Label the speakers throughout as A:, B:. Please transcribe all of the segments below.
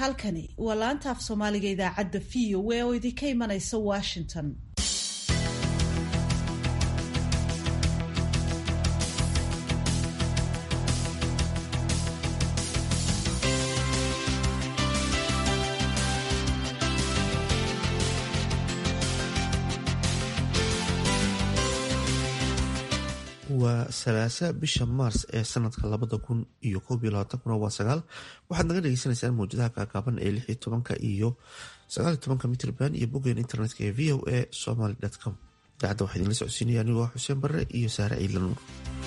A: halkani waa laanta af soomaaliga idaacadda VOA oo idinka imanaysa Washington.
B: waa salaasa bisha maars ee sanadka 2021 waa 9. waxaad naga dhegeysaneysaan mawjadaha kaakaaban ee 16 iyo 19 mitrban iyo boggeen internetka ee VOA Somali.com. idaacadda waxaa idinla socodsiinaya anigoo xuseen barre iyo saare ciidla nuur.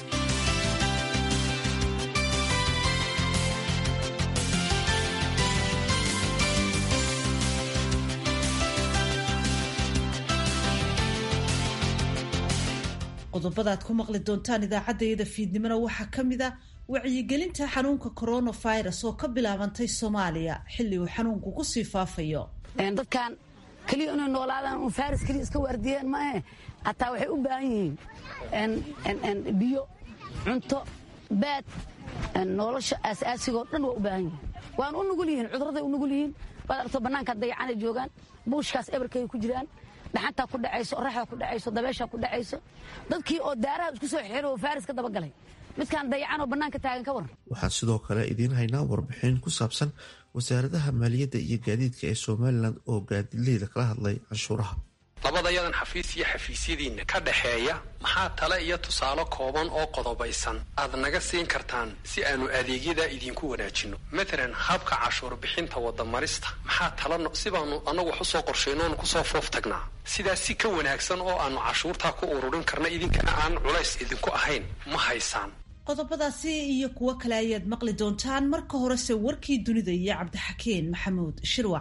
A: qodobada aad ku maqli doontaan idaacaddayada fiidnimona waxaa ka mid a wacyigelinta xanuunka coronavirus oo ka bilaabantay Soomaaliya xilli uu xanuunku ku sii faafayo.
C: dadkan kaliya inay noolaadaan un faaris kaliya iska waardiyeen ma ahe hataa waxay u baahan yihiin biyo cunto baad nolosha aasaasiga oo dhan waa u baahan yihiin waan u nugul yihiin cudurraday u nugul yihiin waad aragto bannaanka dayacanay joogaan buushkaas ebarkay ku jiraan dhaxanta ku dhacayso oraxda ku dhacayso dabeesha ku dhacayso dadkii oo daaraha isku soo xiro oo faaris ka daba galay midkaan dayacan oo bannaanka taagan ka waran.
B: waxaan sidoo kale idiin haynaa warbixin ku saabsan wasaaradaha maaliyadda iyo gaadiidka ee Somaliland oo gaadiidleyda kala hadlay canshuuraha.
D: labadayadan xafiis iyo xafiisyadiina ka dhaxeeya maxaa tale iyo tusaale kooban oo qodobaysan aad naga siin kartaan si aanu adeegyada idinku wanaajino. matalan habka cashuur bixinta wadamarista maxaa tale sibaanu anagu wax u soo qorsheyno ku soo foof tagnaa sidaas si ka wanaagsan oo aanu cashuurta ku ururin karna idinkana aan culays idinku ahayn ma haysaan.
A: qodobadaasi iyo kuwo kale ayaad maqli doontaan marka horese warkii dunida iyo Cabdixakiin Maxamuud Shirwac.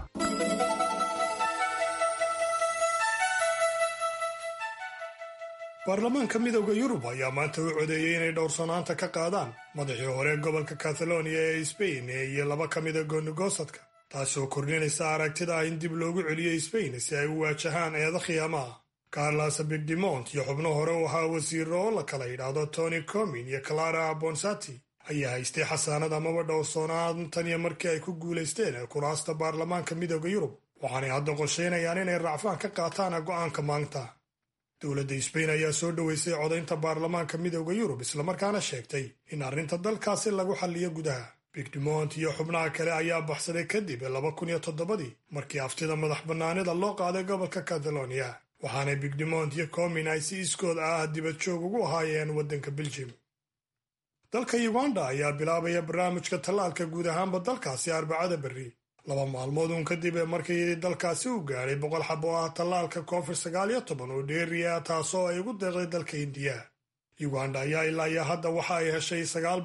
E: baarlamaanka midowda Yurub ayaa maanta u codeeyay inay dhowrsanaanta ka qaadaan madaxii hore gobolka Catalonia ee Spain iyo laba ka mid ah goonigosadka taasoo kordhinaysa aragtida ah in dib loogu celiyo Spain si ay u waajahaan eeda khiyaamaha. Carlos Puigdemont iyo xubno hore u ahaa wasiiro oo la kala yidhaahdo Tony Comín iyo Clara Ponsati ayaa haystay xasaanad amaba dhowrsoonaan tan iyo markii ay ku guulaysteen kuraasta baarlamaanka midowda Yurub waxaanay hadda qorsheynayaan inay racfaan ka qaataan go'aanka maanta. dowladda Spain ayaa soo dhoweysay codaynta baarlamaanka midowda Yurub islamarkaana sheegtay in arrinta dalkaasi lagu xalliyo gudaha. Puigdemont iyo xubnaha kale ayaa baxsaday kadib 2007 markii aftida madax bannaanida loo qaaday gobolka Catalonia waxaana Puigdemont iyo Comín ay si iskood ah dibad joog ugu ahaayeen waddanka Belgium. dalka Uganda ayaa bilaabaya barnaamijka tallaalka guud ahaanba dalkaasi Arbacada berri 2 maalmood kadib markii dalkaasi uu gaaray 100 xabo ah tallaalka COVID-19 oo dheeriya taasoo ay ugu deeqday dalka Hindiya. Uganda ayaa ilaa hadda waxa ay heshay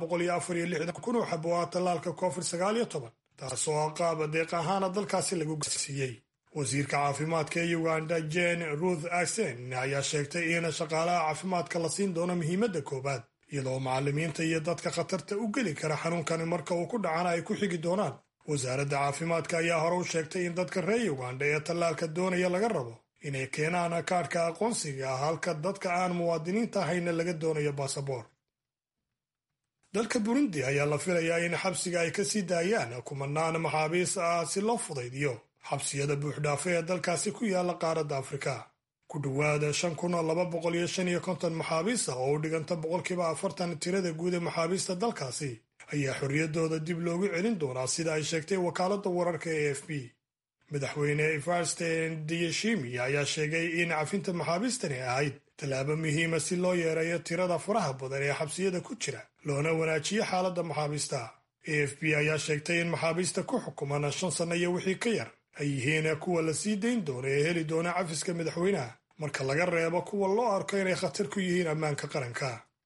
E: 964 xabo ah tallaalka COVID-19 taasoo qaab deeq ahaan dalkaasi lagu gaarsiiyay. wasiirka caafimaadka ee Uganda Jane Ruth Acton ayaa sheegtay in shaqaalaha caafimaadka la siin doono muhiimadda koobaad iyadoo macallimiinta iyo dadka khatarta u geli kara xanuunkan marka uu ku dhacana ay ku xigi doonaan. wasaaradda caafimaadka ayaa hore u sheegtay in dadka reer Uganda ee tallaalka doonaya laga rabo inay keenaan kaadhka aqoonsiga halka dadka aan muwaadiniinta ahayna laga doonayo baasaboor. dalka Burundi ayaa la filayaa in xabsiga ay ka sii daayaan kumanaan maxaabiis ah si loo fudaydiyo xabsiyada buuxdhaafe ee dalkaasi ku yaala qaaradda Afrika. ku dhowaada 5,255 maxaabiis ah oo u dhiganta 40% tirada guud ee maxaabiista dalkaasi ayaa xorriyaddooda dib loogu celin doonaa sida ay sheegtay wakaaladda wararka ee AFP. madaxweyne Evariste Ndayishimiye ayaa sheegay in cafinta maxaabiistani ahayd tallaabo muhiima si loo yareeyo tirada faraha badan ee xabsiyada ku jira loona wanaajiyo xaaladda maxaabiista. AFP ayaa sheegtay in maxaabiista ku xukuman 5 sano iyo wixii ka yar ay yihiin kuwa la sii dayn doona ee heli doona cafiska madaxweynaha marka laga reebo kuwa loo arko inay khatar ku yihiin ammaanka qaranka.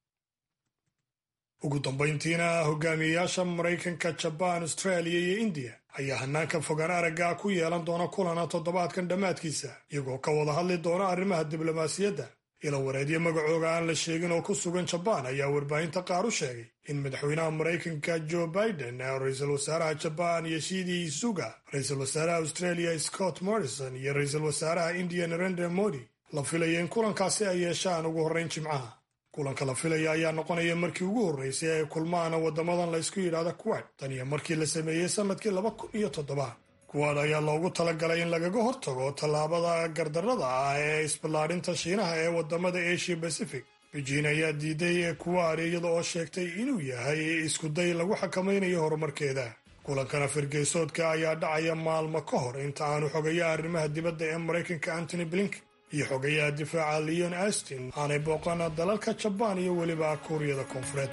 E: ugu dambayntiina hogaamiyayaasha Maraykanka, Japan, Australia iyo India ayaa hanaanka fogaan aragga ku yeelan doona kulana toddobaadkan dhammaadkiisa iyagoo ka wada hadli doona arrimaha diblomaasiyadda. ilo wareedyo magacooga aan la sheegin oo ku sugan Japan ayaa warbaahinta qaar u sheegay in madaxweynaha Maraykanka Joe Biden, ra'iisul wasaaraha Japan Yoshihide Suga, ra'iisul wasaaraha Australia Scott Morrison iyo ra'iisul wasaaraha India Narendra Modi la filayo in kulankaasi ay yeeshaan ugu horreyn Jimcaha. kulanka la filaya ayaa noqonaya markii ugu horreysay ay kulmaan waddamadan la ysku yidhaahda kuwaad tan iyo markii la sameeyey sannadkii 2007. kuwaad ayaa loogu talagalay in lagaga hortago tallaabada gardarrada ah ee isballaadhinta shiinaha ee waddamada Asia Pacific. Beijing ayaa diiday kuwaad iyada oo sheegtay inuu yahay iskuday lagu xakamaynayo horumarkeeda. kulankana firgeysoodka ayaa dhacaya maalmo ka hor inta aanu xogayaha arrimaha dibadda ee Maraykanka Antony Blinken iyo xogayaha difaaca Leon Austin aanay booqan dalalka Jabaan iyo weliba Kuuriyada Koonfureed.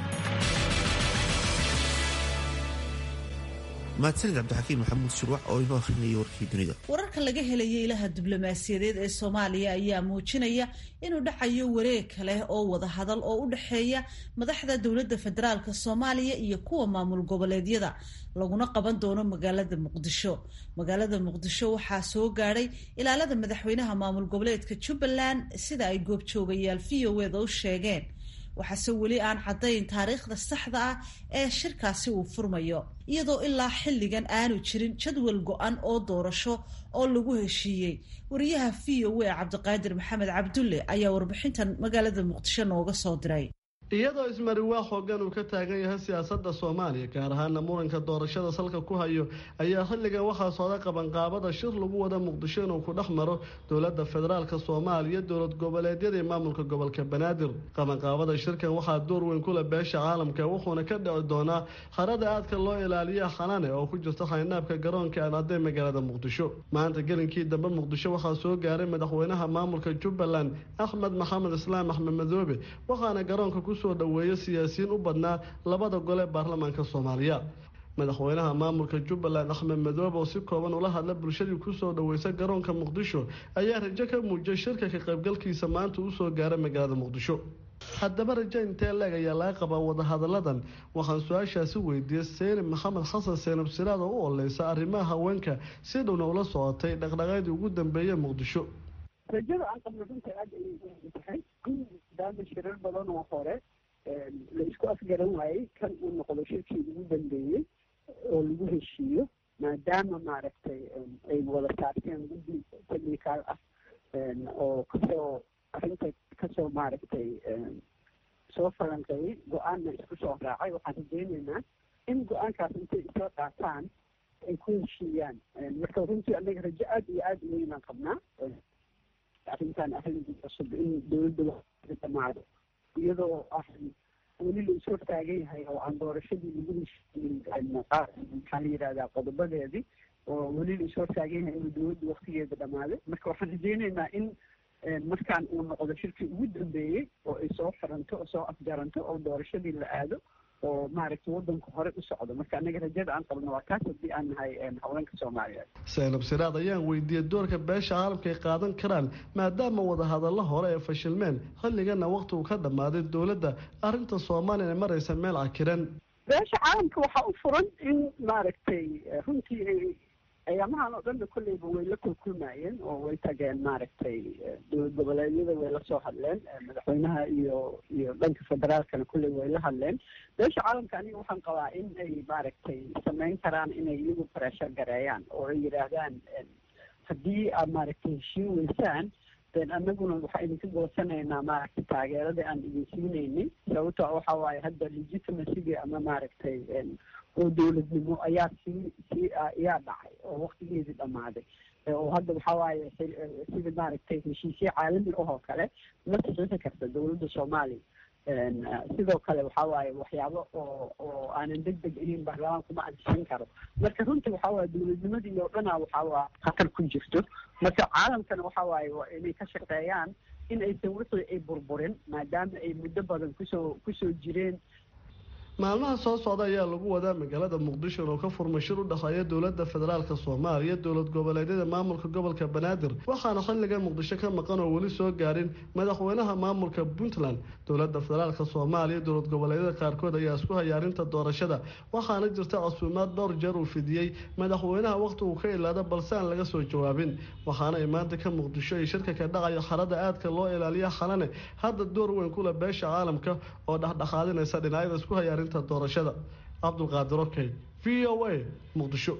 B: mahadsanid cabdixakiin maxamuud shirwac oo inoo akhrinayay warkii dunida.
A: wararka laga helaya ilaha diblomaasiyadeed ee Soomaaliya ayaa muujinaya inuu dhacayo wareeg kale oo wada hadal oo u dhaxeeya madaxda dowladda federaalka Soomaaliya iyo kuwa maamul goboleedyada laguna qaban doono magaalada Muqdisho. magaalada Muqdisho waxaa soo gaaray ilaalada madaxweynaha maamul goboleedka Jubbaland sida ay goobjoogayaal VOA u sheegeen. waxaase weli aan caddayn taariikhda saxda ah ee shirkaasi uu furmayo, iyadoo ilaa xilligan aanu jirin jadwal go-an oo doorasho oo lagu heshiiyey. wariyaha VOA Cabdiqaadir Maxamed Cabdulle ayaa warbixintan magaalada Muqdisho nooga soo diray.
F: iyadoo ismariwaa xoogan uu ka taagan yahay siyaasadda Soomaaliya gaar ahaan muranka doorashada salka ku hayo ayaa xilligan waxaa socda qabanqaabada shir lagu wada Muqdisho inuu ku dhexmaro dowladda federaalka Soomaaliya dowlad goboleedyada iyo maamulka gobolka Banaadir. qabanqaabada shirkan waxaa door weyn ku leh beesha caalamka wuxuuna ka dhici doonaa harada aadka loo ilaaliyo Xanaane oo ku jirta xaynaabka garoonka Aadan ee magaalada Muqdisho. maanta gelinkii dambe Muqdisho waxaa soo gaaray madaxweynaha maamulka Jubbaland Axmed Maxamed Islaam Axmed Madoobe waxaana garoonka soo dhaweeyo siyaasiyiin u badnaa labada gole baarlamaanka Soomaaliya. madaxweynaha maamulka Jubbaland Axmed Madoobe oo si kooban ula hadla bulshadii ku soo dhaweysay garoonka Muqdisho ayaa rajo ka muujiyay shirka ka qaybgalkiisa maanta uu soo gaaray magaalada Muqdisho. haddaba rajo intee leeg ayaa laga qabaa wada hadalladan? waxaan su-aashaasi weydiiyey Seyni Maxamed Xasan Seynab Siraad oo u oleysa arrimaha haweenka si dhowna ula socotay dhaqdhaqaaqyadii ugu dambeeyay Muqdisho.
G: rajada aan qabno runta aad ay u tahay daama shirar badan oo hore la isku afgaran waayey kan uu noqdo shirkii ugu dambeeyey oo lagu heshiiyo maadaama maaragtay ay wada saarteen guddi technical ah oo kasoo arrinta kasoo maaragtay soo falanqeeyey go-aanna isku soo raacay. waxaan rajeynaynaa in go-aankaas intay isla qaataan ay ku heshiiyaan. marka runtii anaga rajo aad iyo aad u weynaan qabnaa arrintan cusub in dowladda dhamaado iyadoo weli la isoo taagan yahay oo aan doorashadii lagu heshiinin maxaa la yidhahdaa qodobadeedii oo weli la isoo taagan yahay inuu dowladda waktigeeda dhamaaday. marka waxaan rajeynaynaa in markaan uu noqdo shirkii ugu dambeeyey oo ay soo xiranto oo soo afjaranto oo doorashadii la aado oo maaragtay waddanku hore u socdo. marka anaga rajada aan qabno waa kaas haddii aan nahay haweenka Soomaaliyeed.
F: Seynab Siraad ayaan weydiiyey doorka beesha caalamka ay qaadan karaan maadaama wada hadallo hore ay fashilmeen xilligana waqti uu ka dhammaaday dowladda arrinta Soomaaliya ay maraysa meel cakiran.
G: beesha caalamka waxaa u furan in maaragtay runtii ayaamahan oo dhanna kolleyba way la kulkulmayeen oo way tageen maaragtay dowlad goboleedyada way la soo hadleen madaxweynaha iyo dhanka federaalkana kolley way la hadleen. beesha caalamka aniga waxaan qabaa in ay maaragtay samayn karaan inay iyagu pressure gareeyaan oo ay yidhaahdaan haddii aad maaragtay heshiin weysaan anaguna waxaa idinka goosanaynaa maaragtay taageeradii aan idin siinaynay. sababtoo waxa waaye hadda legitimacyga ama maaragtay oo dowladnimo ayaa ayaa dhacay oo waktigeedii dhammaaday oo hadda waxaa waaye sida maaragtay heshiisyo caalami ah oo kale ma saxiixi karta dowladda Soomaaliya. sidoo kale waxaa waaye waxyaabo oo aanan degdeg ahayn baarlamaanku ma ansixin karo. marka runtii waxaa waaye dowladnimadii oo dhanaa waxaa waa khatar ku jirto. marka caalamkana waxaa waaye waa inay ka shaqeeyaan in aysan wixii ay burburin maadaama ay muddo badan kusoo jireen.
F: maalmaha soo socda ayaa lagu wadaa magaalada Muqdisho oo ka furmay shir u dhaxeeya dowladda federaalka Soomaaliya dowlad goboleedyada maamulka gobolka Banaadir waxaana xilligan Muqdisho ka maqan oo wali soo gaarin madaxweynaha maamulka Puntland. dowladda federaalka Soomaaliya dowlad goboleedyada qaarkood ayaa isku hayaarinta doorashada waxaana jirta casuumaad dhowr jeer uu fidiyay madaxweynaha waqti uu ka ilaada balse aan laga soo jawaabin. waxaana imaanta ka Muqdisho ay shirka ka dhacaya xarada aadka loo ilaaliyo Xanaane hadda door weyn ku leh beesha caalamka oo dhaxdhaxaadinaysa dhinacyada isku hayaarinta doorashada. Cabdulqaadir Okey, VOA, Muqdisho.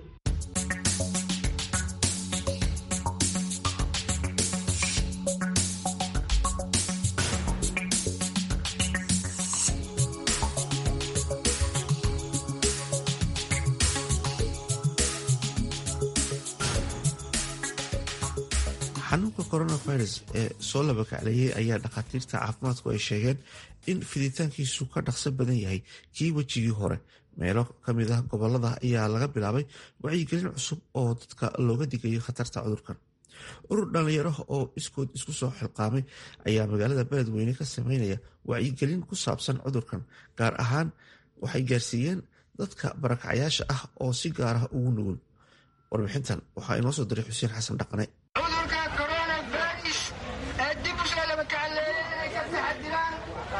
B: xanuunka coronavirus ee soo labakacleeyay ayaa dhakhaatiirta caafimaadku ay sheegeen in fiditaankiisu ka dhaqso badan yahay kii wejigii hore. meelo kamid ah gobolada ayaa laga bilaabay wacyigelin cusub oo dadka looga digayo khatarta cudurkan. urur dhalinyaro oo iskood isku soo xilqaamay ayaa magaalada beledweyne ka sameynaya wacyigelin ku saabsan cudurkan, gaar ahaan waxay gaarsiiyeen dadka barakacayaasha ah oo si gaar ah ugu nugul. warbixintan waxaa inoo soo diray xuseen xasan dhaqane.
H: cudurka coronavirus ee dib u soo labakacleeyay ay ka taxadiraan.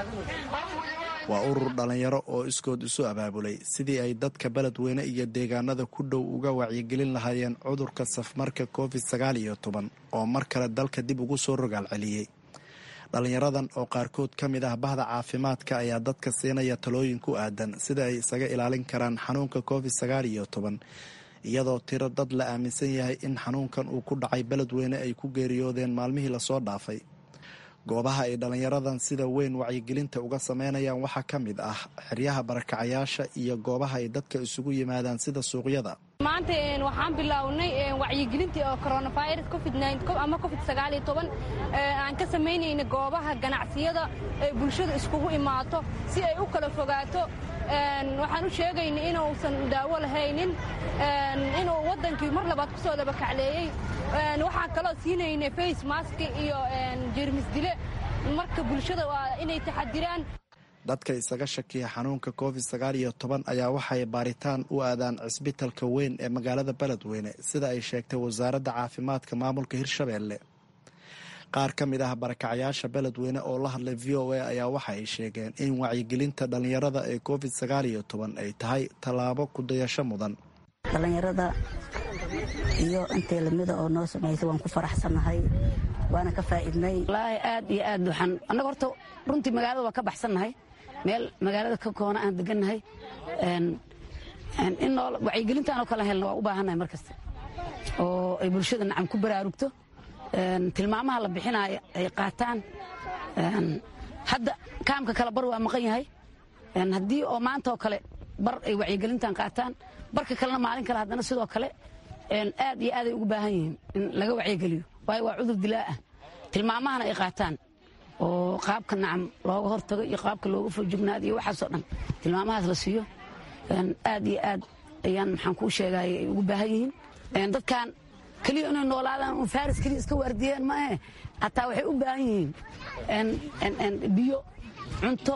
I: waa urur dhalinyaro oo iskood isu abaabulay sidii ay dadka beledweyne iyo deegaanada ku dhow uga wacyigelin lahaayeen cudurka safmarka covid-19 oo mar kale dalka dib ugu soo rogaal celiyey. dhalinyaradan oo qaarkood ka mid ah bahda caafimaadka ayaa dadka siinaya talooyin ku aadan sida ay isaga ilaalin karaan xanuunka covid-19 iyadoo tiro dad la aaminsan yahay in xanuunkan uu ku dhacay beledweyne ay ku geeriyoodeen maalmihii lasoo dhaafay. goobaha ay dhalinyaradan sida weyn wacyigelinta uga sameynayaan waxaa ka mid ah xeryaha barakacayaasha iyo goobaha ay dadka isugu yimaadaan sida suuqyada.
J: maanta waxaan bilownay wacyigelintii oo coronavirus ama covid-19 aan ka samaynayna goobaha ganacsiyada ee bulshada iskugu imaato si ay u kala fogaato. waxaan u sheegaynay inuusan daawo lahaynin, inuu waddankii mar labaad ku soo labakacleeyey. waxaan kaloo siinaynay face mask iyo jeermis dile. marka bulshada waa inay taxadiraan.
I: dadka isaga shakiya xanuunka covid-19 ayaa waxay baaritaan u aadaan cisbitalka weyn ee magaalada beledweyne sida ay sheegtay wasaaradda caafimaadka maamulka hirshabeelle. qaar ka mid ah barakacayaasha beledweyne oo la hadlay v o a ayaa waxa ay sheegeen in wacyigelinta dhalinyarada ee covid-19 ay tahay tallaabo kudayasho mudan.
C: dhalinyarada iyo intay lamida oo noo samaysay waan ku faraxsannahay, waana ka faa'iidnay. wallaahi aad iyo aad waxaan annaga horta runtii magaalada waa ka baxsannahay, meel magaalada ka koona aan degannahay. in wacyigelintaan oo kala helna waa u baahannahay mar kasta oo ay bulshada nacam ku baraarugto, tilmaamaha la bixinaayo ay qaataan. hadda kaamka kale bar waa maqan yahay. haddii oo maanta oo kale bar ay wacyigelintan qaataan, barka kalena maalin kale haddana sidoo kale aad iyo aaday ugu baahan yihiin in laga wacyigeliyo, waayo waa cudur dilaa ah. tilmaamahana ay qaataan oo qaabka nacam looga hortago iyo qaabka looga foljignaado iyo waxaasoo dhan tilmaamahaas la siiyo. aad iyo aad ayaan maxaan kuu sheegay ay ugu baahan yihiin. dadkan keliya inay noolaadaan un faaris keliya iska waardiyeen maahe, hataa waxay u baahan yihiin biyo, cunto,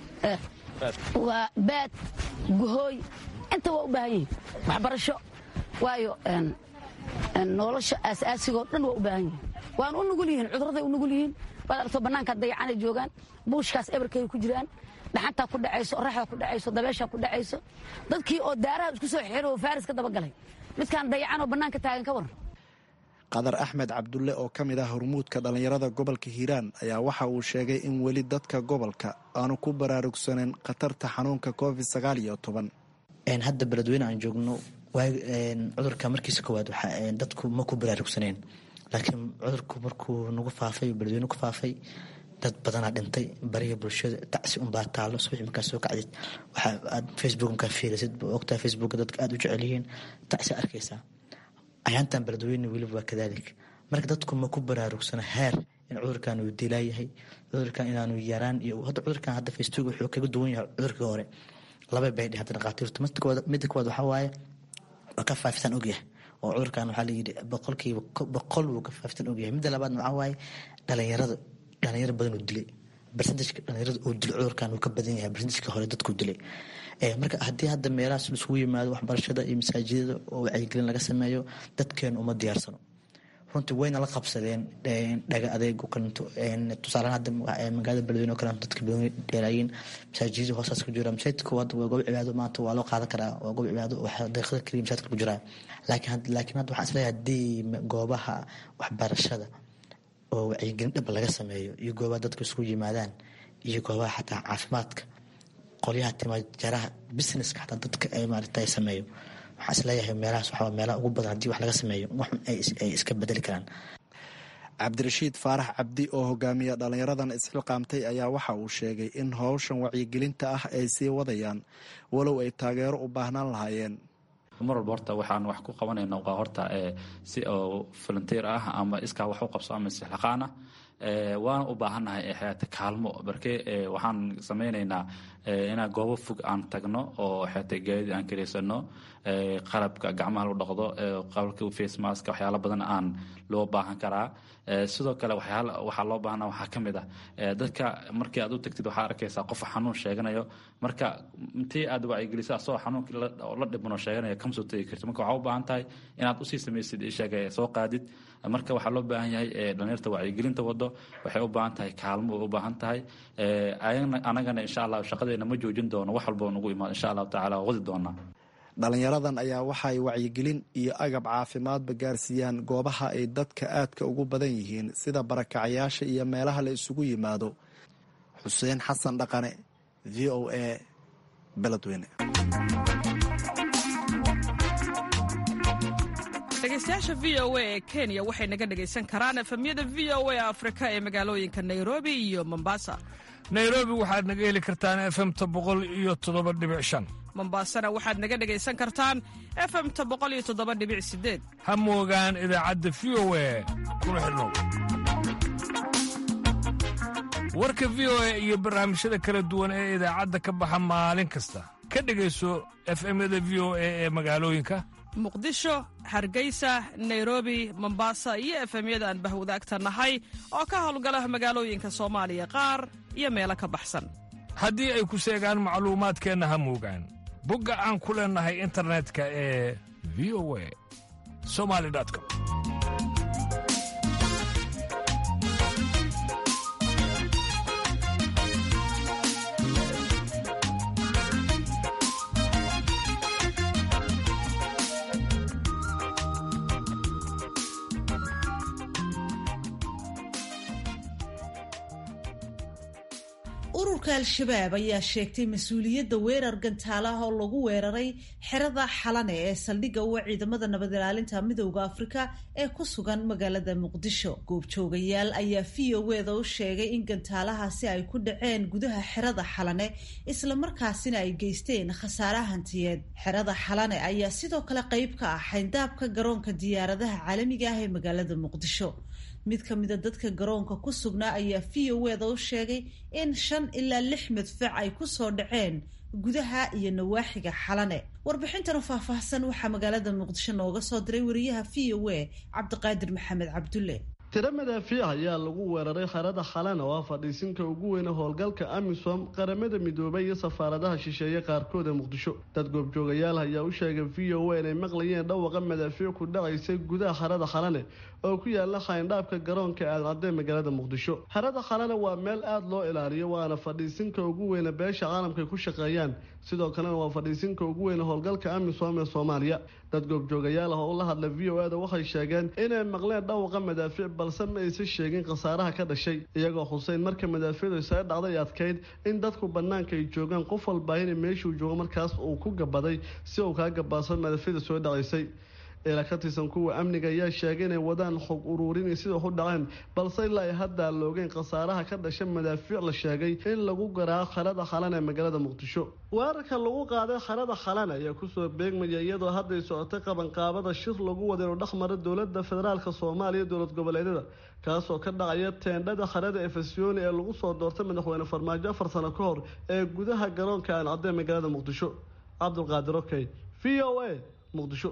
C: waa baad, guhooy, inta waa u baahan yihiin waxbarasho, waayo nolosha aasaasigoo dhan waa u baahan yihiin. waana u nugul yihiin, cudurraday u nugul yihiin. waad aragto bannaankaa dayacanay joogaan, buushkaas ebarkay ku jiraan, dhaxantaa ku dhacayso, oraxdaa ku dhacayso, dabeeshaa ku dhacayso. dadkii oo daaraha isku soo xiro oo faaris ka dabagalay, midkaan dayacanoo bannaanka taagan ka waran.
I: qadar axmed cabdulle oo ka mid ah hormuudka dhallinyarada gobolka hiiraan ayaa waxa uu sheegay in weli dadka gobolka aanu ku baraarugsaneyn khatarta xanuunka covid-19.
K: hadda beledweyne aan joogno cudurka markiisa koowaad dadku ma ku baraarugsaneen, laakiin cudurku markuu nagu faafay beledweyne ku faafay, dad badanaa dhintay. bariga bulshada tacsi unbaa taalo. subax markaa soo kacdid waxaad facebook markaa fiirisid ogtaa facebooka dadka aada u jecel yihiin, tacsi arkaysaa. ayaantan beledweyne weliba waa kadaalik. marka dadku ma ku baraarugsana heer in cudurkan uu dilaayahay, cudurkan inaanu yaraan. iyo hadda cudurkan hadda facebook wuxuu kaga duwan yahay cudurkii hore. laba bay hadda dhaqaatiirtu midda koowaad waxaa waaye waa ka faafisaan ogyahay, oo cudurkan waxaa layidhi 100% wuu ka faafisaan ogyahay. midda labaadna waxaa waaye dhalinyaro badan uu dilay. barsentajka dhalinyarada uu dilay cudurkan uu ka badan yahay barsentajka hore dadkuu dilay. marka haddii hadda meelahaas isugu yimaado waxbarashada iyo masaajidada oo wacyigelin laga sameeyo, dadkeenu uma diyaarsano. runtii wayna la qabsadeen dhaga adeeg oo kalinto. tusaalehaan hadda magaalada beledweyne oo kaleeto dadka badan dheeraayiin, masaajidada hoostaas ku jira. masaajidka hadda waa goob cibaado, maanta waa loo qaadan karaa, waa goob cibaado, wax daqiiqada kaliya masaajidka ku jiraa. laakiin hadda waxaan isleeyahay haddii goobaha waxbarashada oo wacyigelin dhab laga sameeyo, iyo goobaha dadku isugu yimaadaan, iyo goobaha xataa caafimaadka, qolyaha timaajaraha, businesska xataa dadka ay maaragtay sameeyo, waxaan isleeyahay meelahaas waxaa meelaha ugu badan haddii wax laga sameeyo wax ay iska bedeli karaan.
I: cabdirashiid faarax cabdi oo hogaamiya dhallinyaradan isxilqaamtay ayaa waxa uu sheegay in howshan wacyigelinta ah ay sii wadayaan walow ay taageero u baahnaan lahaayeen.
L: mar walba horta waxaan wax ku qabanayna waa horta si oo volunteer ah ama iskaa wax u qabso ama istixqaan ah waan u baahannahay xeeta kaalmo barkee waxaan samaynaynaa inaan goobo fog aan tagno oo xeeta gaadiid aan kaleysano qalabka gacmaha lagu dhaqdo qalabka face mask waxyaalo badan aan loo baahan karaa sidoo kale waxaa loo baahnaa waxaa ka mid ah dadka markii aad u tagtid waxaa arkaysaa qof xanuun sheeganayo marka intii aad wacyigeliso asagoo xanuunkii la dhibano sheeganayo kama soo tegi karti marka waxaa u baahan tahay inaad usii samaysid ishaga soo qaadid marka waxaa loo baahan yahay dhalinyarta wacyigelinta wado waxay u baahan tahay kaalmo u baahan tahay anagana insha allah shaqadeena ma joojin doono wax walba nagu imaado insha allahu tacala waa wadi doonaa
I: dhalinyaradan ayaa waxaay wacyigelin iyo agab caafimaadba gaarsiiyaan goobaha ay dadka aadka ugu badan yihiin sida barakacayaasha iyo meelaha la isugu yimaado. xuseen xasan dhaqane, v o a, beledweyne.
M: dhegeystayaasha v o a ee kenya waxay naga dhegaysan karaan efemyada v o a afrika ee magaalooyinka nairobi iyo mombasa.
N: nairobi waxaad naga heli kartaan efemta 107.5.
M: mombasana waxaad naga dhegaysan kartaan efemta 107.8.
N: ha moogaan idaacadda v o a kuna xidhnow warka v o a iyo barnaamijyada kala duwan ee idaacadda ka baxa maalin kasta ka dhegayso efemyada v o a ee magaalooyinka
M: muqdisho, hargeysa, nairobi, mombasa iyo efemyada aan bahwadaagta nahay oo ka howlgala magaalooyinka soomaaliya qaar iyo meelo ka baxsan.
N: haddii ay ku seegaan macluumaadkeenna ha moogaan bogga aan ku leennahay internetka ee v o a somali.com.
A: ururka al-shabaab ayaa sheegtay mas-uuliyadda weerar gantaalaha oo lagu weeraray xerada xalane ee saldhigga uwa ciidamada nabad ilaalinta midowda afrika ee ku sugan magaalada muqdisho. goobjoogayaal ayaa v o a da u sheegay in gantaalahaasi ay ku dhaceen gudaha xerada xalane islamarkaasina ay geysteen khasaare hantiyeed. xerada xalane ayaa sidoo kale qayb ka ah xayndaabka garoonka diyaaradaha caalamiga ah ee magaalada muqdisho. mid ka mida dadka garoonka ku sugnaa ayaa v o a da u sheegay in 5 ilaa 6 madfac ay ku soo dhaceen gudaha iyo nawaaxiga xalane. warbixintan faahfaahsan waxaa magaalada muqdisho nooga soo diray wariyaha v o a cabdiqaadir maxamed cabdulle.
F: tiro madaafiic ayaa lagu weeraray xerada xalane oo ah fadhiisinka ugu weyne howlgalka amisom qaramada midoobay iyo safaaradaha shisheeye qaarkood ee muqdisho. dad goobjoogayaal ayaa u sheegay v o a inay maqlayeen dhawaqa madaafiic ku dhacaysay gudaha xerada xalane oo ku yaala xayndhaabka garoonka aadan magaalada muqdisho. xerada xalane waa meel aada loo ilaaliyo waana fadhiisinka ugu weyne beesha caalamka ku shaqeeyaan sidoo kalena waa fadhiisinka ugu weyne howlgalka amisom ee soomaaliya. dad goobjoogayaal ah oo la hadla v o a da waxay sheegeen inay maqleen dhawaqa madaafiic balse ma aysan sheegin khasaaraha ka dhashay iyagoo xuseyn marka madaafiicdu isaga dhacday adkayd in dadku banaanka ay joogaan qof walbaahina meeshuu joogo markaas uu ku gabaday si uu kaa gabaasan madaafiicda soo dhacaysay. ila ka tirsan kuwa amniga ayaa sheegay inay wadaan xog uruurin sida u dhaceen balse ilaa ay hadda loogeen khasaaraha ka dhashay madaafiic la sheegay in lagu garaaco xerada xalane ee magaalada muqdisho. weerarka lagu qaaday xerada xalane ayaa kusoo beegmaya iyadoo hadday socotay qabanqaabada shir lagu wada inuu dhexmaro dowladda federaalka soomaaliya dowlad goboleedyada kaasoo ka dhacaya teendhada xerada efesyooni ee lagu soo doortay madaxweyne farmaajo 4 sano ka hor ee gudaha garoonka aan cadde magaalada muqdisho. cabdulqaadir okey, v o a, muqdisho.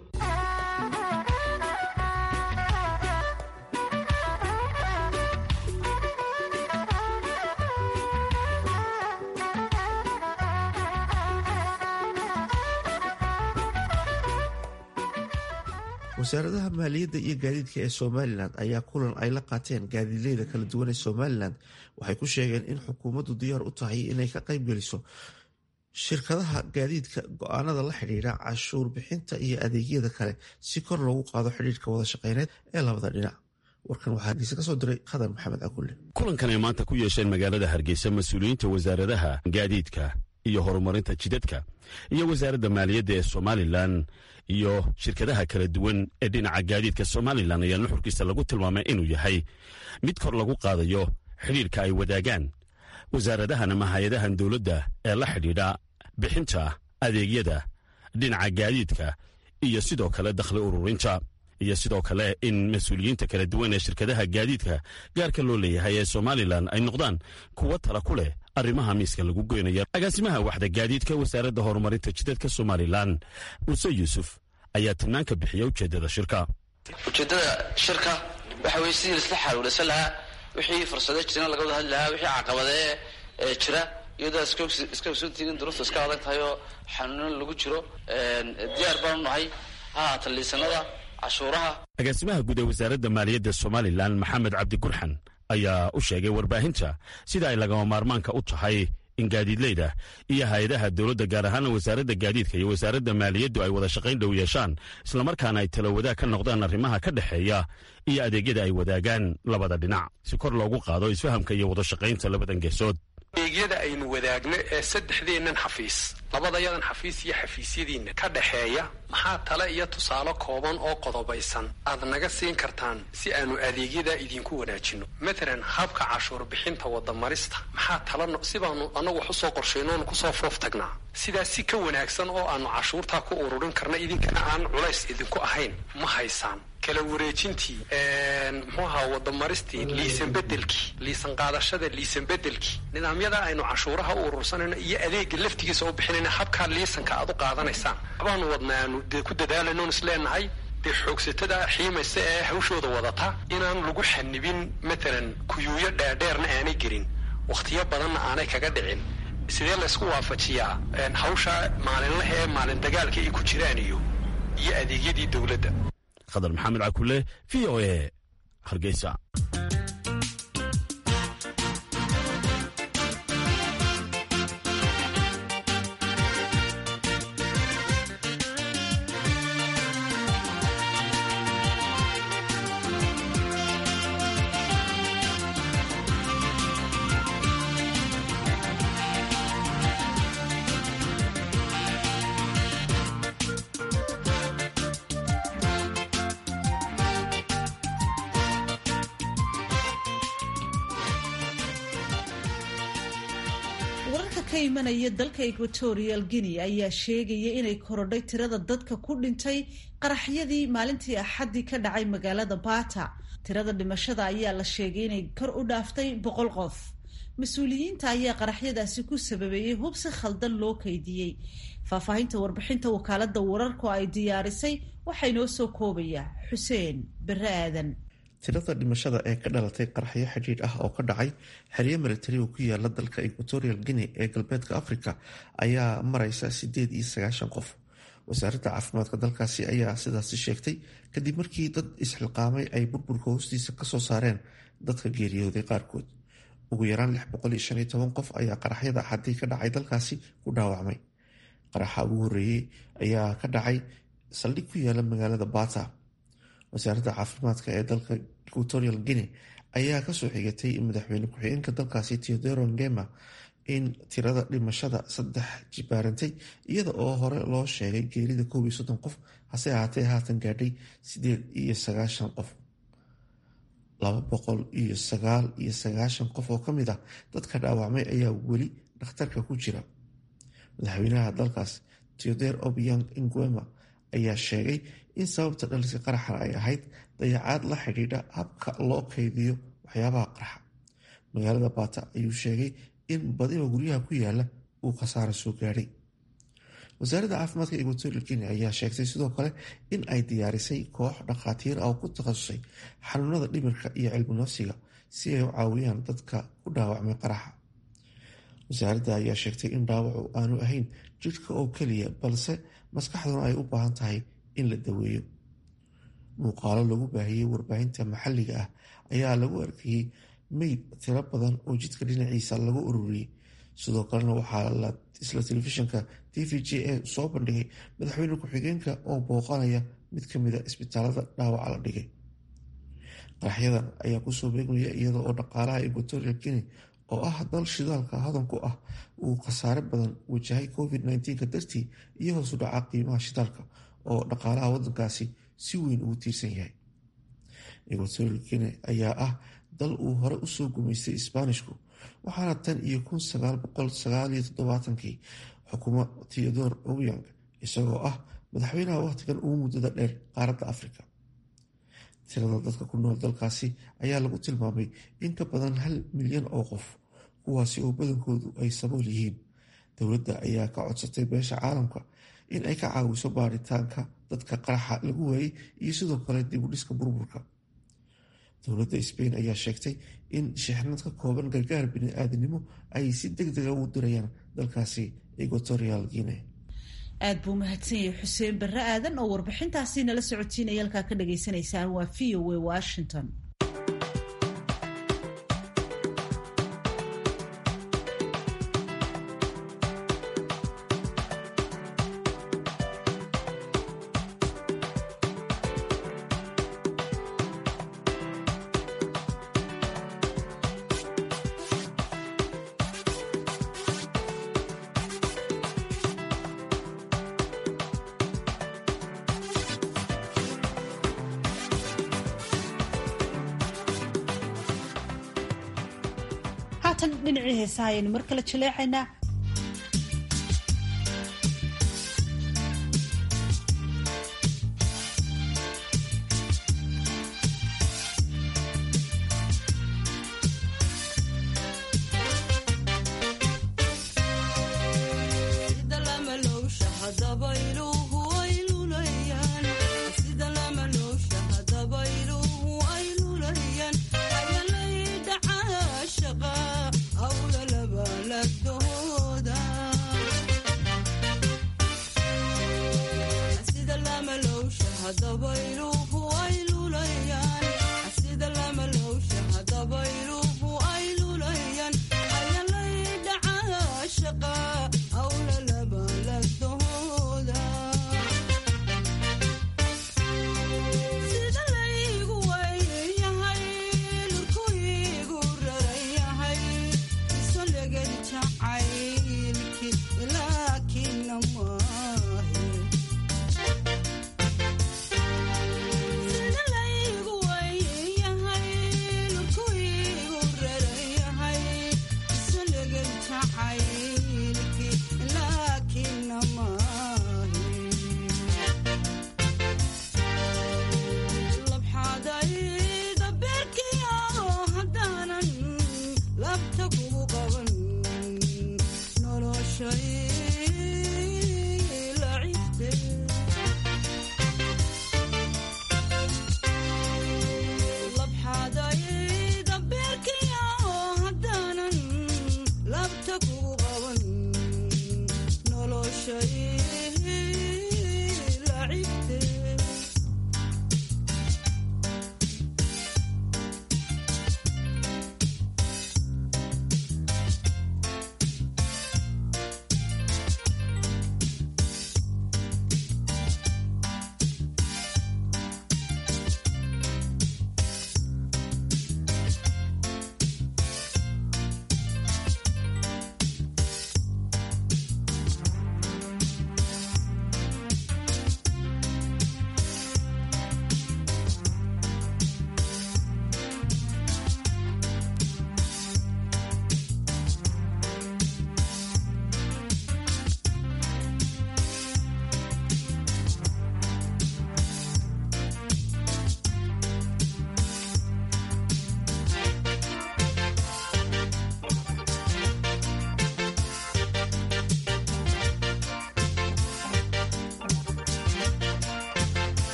B: wasaaradaha maaliyadda iyo gaadiidka ee somalilan ayaa kulan ay la qaateen gaadiidleyda kala duwan ee somalilan waxay ku sheegeen in xukuumaddu diyaar u tahay inay ka qayb geliso shirkadaha gaadiidka go-aanada la xidhiidha cashuur bixinta iyo adeegyada kale si kor loogu qaado xidhiidhka wada shaqeyneed ee labada dhinac. warkan waxaa hargeysa ka soo diray khadar maxamed akulle.
O: kulankan ay maanta ku yeesheen magaalada hargeysa mas-uuliyiinta wasaaradaha gaadiidka iyo horumarinta jidadka iyo wasaaradda maaliyadda ee somalilan iyo shirkadaha kala duwan ee dhinaca gaadiidka somalilan ayaa nuxurkiisa lagu tilmaamay inuu yahay mid kor lagu qaadayo xidhiirka ay wadaagaan wasaaradahan ama hay-adahan dowladda ee la xidhiidha bixinta adeegyada dhinaca gaadiidka iyo sidoo kale dakhli ururinta iyo sidoo kale in mas-uuliyiinta kala duwan ee shirkadaha gaadiidka gaarka loo leeyahay ee somalilan ay noqdaan kuwo tala ku leh arrimaha miiska lagu goynaya. agaasimaha waxda gaadiidka wasaaradda horumarinta jidadka somalilan muuse yuusuf ayaa tilmaan ka bixiya ujeeddada shirka.
P: ujeeddada shirka waxa weye sidii laisla xaaluulaysan lahaa wixii fursado jirana laga wada hadli lahaa wixii caqabadee jira iyadoo iska ogsoontihiin duruufta iska adag tahay oo xanuunan lagu jiro diyaar baanu nahay hahaata liisanada cashuuraha.
O: agaasimaha guud ee wasaaradda maaliyadda somalilan maxamed cabdi gurxan ayaa u sheegay warbaahinta sida ay lagama maarmaanka u tahay in gaadiidleyda iyo hay-adaha dowladda gaar ahaana wasaaradda gaadiidka iyo wasaaradda maaliyaddu ay wada shaqayn dhow yeeshaan islamarkaana ay talawadaag ka noqdaan arrimaha ka dhexeeya iyo adeegyada ay wadaagaan labada dhinac si kor loogu qaado isfahamka iyo wada shaqaynta labadan geesood.
D: adeegyada aynu wadaagno ee saddexdeennan xafiis labadayadan xafiis iyo xafiisyadiinna ka dhexeeya maxaa tale iyo tusaale kooban oo qodobaysan aad naga siin kartaan si aanu adeegyada idinku wanaajinno. matalan habka cashuur bixinta wadamarista maxaa tala si baanu annagu wax u soo qorshaynoonu kusoo foof tagnaa sidaas si ka wanaagsan oo aanu cashuurtaa ku ururin karna idinkana aan culays idinku ahayn ma haysaan. kala wareejintii muxuu ahaa wadamaristii liisan qaadashada liisan bedelkii nidaamyada aynu cashuuraha u urursanayno iyo adeega laftigiisa u bixinayna habkaa liisanka aad u qaadanaysaan waxbaanu wadna aanu dee ku dadaalaynoon isleenahay dee xoogsatada xiimaysa ee hawshooda wadata inaan lagu xanibin matalan kuyuuyo dheerdheerna aanay gelin wakhtiyo badanna aanay kaga dhicin. sidee laysku waafajiyaa hawsha maalinlaha ee maalin dagaalka ay ku jiraan iyo adeegyadii dowladda.
O: khadar maxamed cakule v o a hargeysa.
A: wararka ka imanaya dalka Equatorial Guinea ayaa sheegaya inay korodhay tirada dadka ku dhintay qaraxyadii maalintii Axadii ka dhacay magaalada Bata. Tirada dhimashada ayaa la sheegay inay kor u dhaaftay 100 qof. Mas'uuliyiinta ayaa qaraxyadaasi ku sababeeyay hub si khaldan loo kaydiyay. Faahfaahinta warbixinta wakaaladda wararku ay diyaarisay waxay noo soo koobaya Xuseen Barre Aadan.
B: tirada dhimashada ee ka dhalatay qaraxyo xidhiidh ah oo ka dhacay xeryo militari oo ku yaala dalka Equatorial Guinea ee galbeedka Afrika ayaa maraysa 98 qof. wasaaradda caafimaadka dalkaasi ayaa sidaasi sheegtay kadib markii dad isxilqaamay ay burburka hoostiisa kasoo saareen dadka geeriyooday qaarkood. ugu yaraan 615 qof ayaa qaraxyada Axadii ka dhacay dalkaasi ku dhaawacmay. qaraxa ugu horeeyay ayaa ka dhacay saldhig ku yaala magaalada Bata. wasaaradda caafimaadka ee dalka Equatorial Guinea ayaa kasoo xigatay madaxweyne ku-xigeenka dalkaasi Teodoro Ngema in tirada dhimashada 3 jibaarantay iyada oo hore loo sheegay geerida 30 qof hase ahaatee haatan gaadhay 98 qof. 299 qof oo ka mid ah dadka dhaawacmay ayaa weli dhakhtarka ku jira. madaxweynaha dalkaas Teodoro Obiang Nguema ayaa sheegay in sababta dhalisay qaraxan ay ahayd dayacaad la xidhiidha habka loo kaydiyo waxyaabaha qarxa. magaalada Bata ayuu sheegay in badiba guryaha ku yaala uu khasaaro soo gaadhay. wasaaradda caafimaadka Equatorial Guinea ayaa sheegtay sidoo kale in ay diyaarisay koox dhakhaatiir ah oo ku takhasusay xanuunada dhimirka iyo cilmi nafsiga si ay u caawiyaan dadka ku dhaawacmay qaraxa. wasaaradda ayaa sheegtay in dhaawacu aanu ahayn jidhka oo keliya balse maskaxduna ay u baahan tahay in la daweeyo. muuqaalo lagu baahiyey warbaahinta maxalliga ah ayaa lagu arkayay meyd tiro badan oo jidka dhinaciisa lagu ururiyey. sidoo kalena waxaa isla telefishinka TVJA soo bandhigay madaxweyne ku-xigeenka oo booqanaya mid ka mid a isbitaalada dhaawaca la dhigay. qaraxyadan ayaa kusoo beegmaya iyada oo dhaqaalaha Equatorial Guinea oo ah dal shidaalka hodan ku ah uu khasaare badan wajahay COVID-19 dartii iyo hoos u dhaca qiimaha shidaalka oo dhaqaalaha wadankaasi si weyn ugu tiirsan yahay. Equatorial Guinea ayaa ah dal uu hore usoo gumaystay Isbaanishku waxaana tan iyo 1979 xukumo Teodoro Obiang isagoo ah madaxweynaha wakhtigan ugu muddada dheer qaaradda afrika. tirada dadka ku nool dalkaasi ayaa lagu tilmaamay in ka badan 1 milyan oo qof, kuwaasi oo badankoodu ay sabool yihiin. dowladda ayaa ka codsatay beesha caalamka in ay ka caawiso baaritaanka dadka qaraxa lagu waayey iyo sidoo kale dib u dhiska burburka. dowladda Spain ayaa sheegtay in shixnad ka kooban gargaar bini'aadanimo ay si degdeg ah u dirayaan dalkaasi Equatorial Guinea.
A: aad buu mahadsan yahay xuseen barre aadan oo warbixintaasi nala socotiinaya halkaa ka dhagaysanaysaan waa VOA Washington. haatan dhinacii heesaha ayaynu mar kale jaleecaynaa.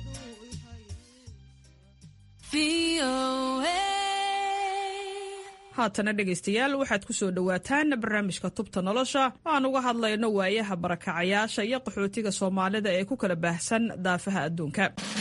M: haatana dhegaystayaal waxaad ku soo dhowaataan barnaamijka tubta nolosha aan uga hadlayno waayaha barakacayaasha iyo qaxootiga soomaalida ee ku kala baahsan daafaha adduunka.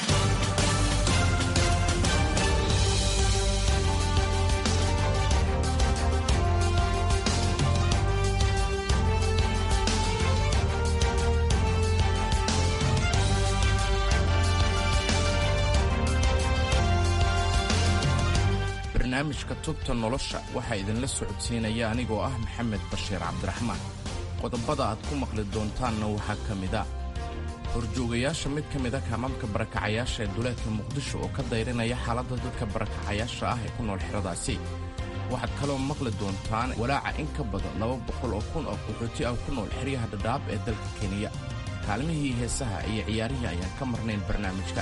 Q: barnaamijka tubta nolosha waxaa idinla socodsiinaya anigoo ah maxamed bashiir cabdiraxmaan. qodobada aad ku maqli doontaanna waxaa ka mida horjoogayaasha mid ka mida kaamamka barakacayaasha ee duleedka muqdisho oo ka dayrinaya xaaladda dadka barakacayaasha ah ee ku nool xeradaasi. waxaad kaloo maqli doontaan walaaca in ka badan 200 oo kun oo qaxooti ah ku nool xeryaha dhadhaab ee dalka kenya. kaalmihii heesaha iyo ciyaarihii ayaan ka marnayn barnaamijka.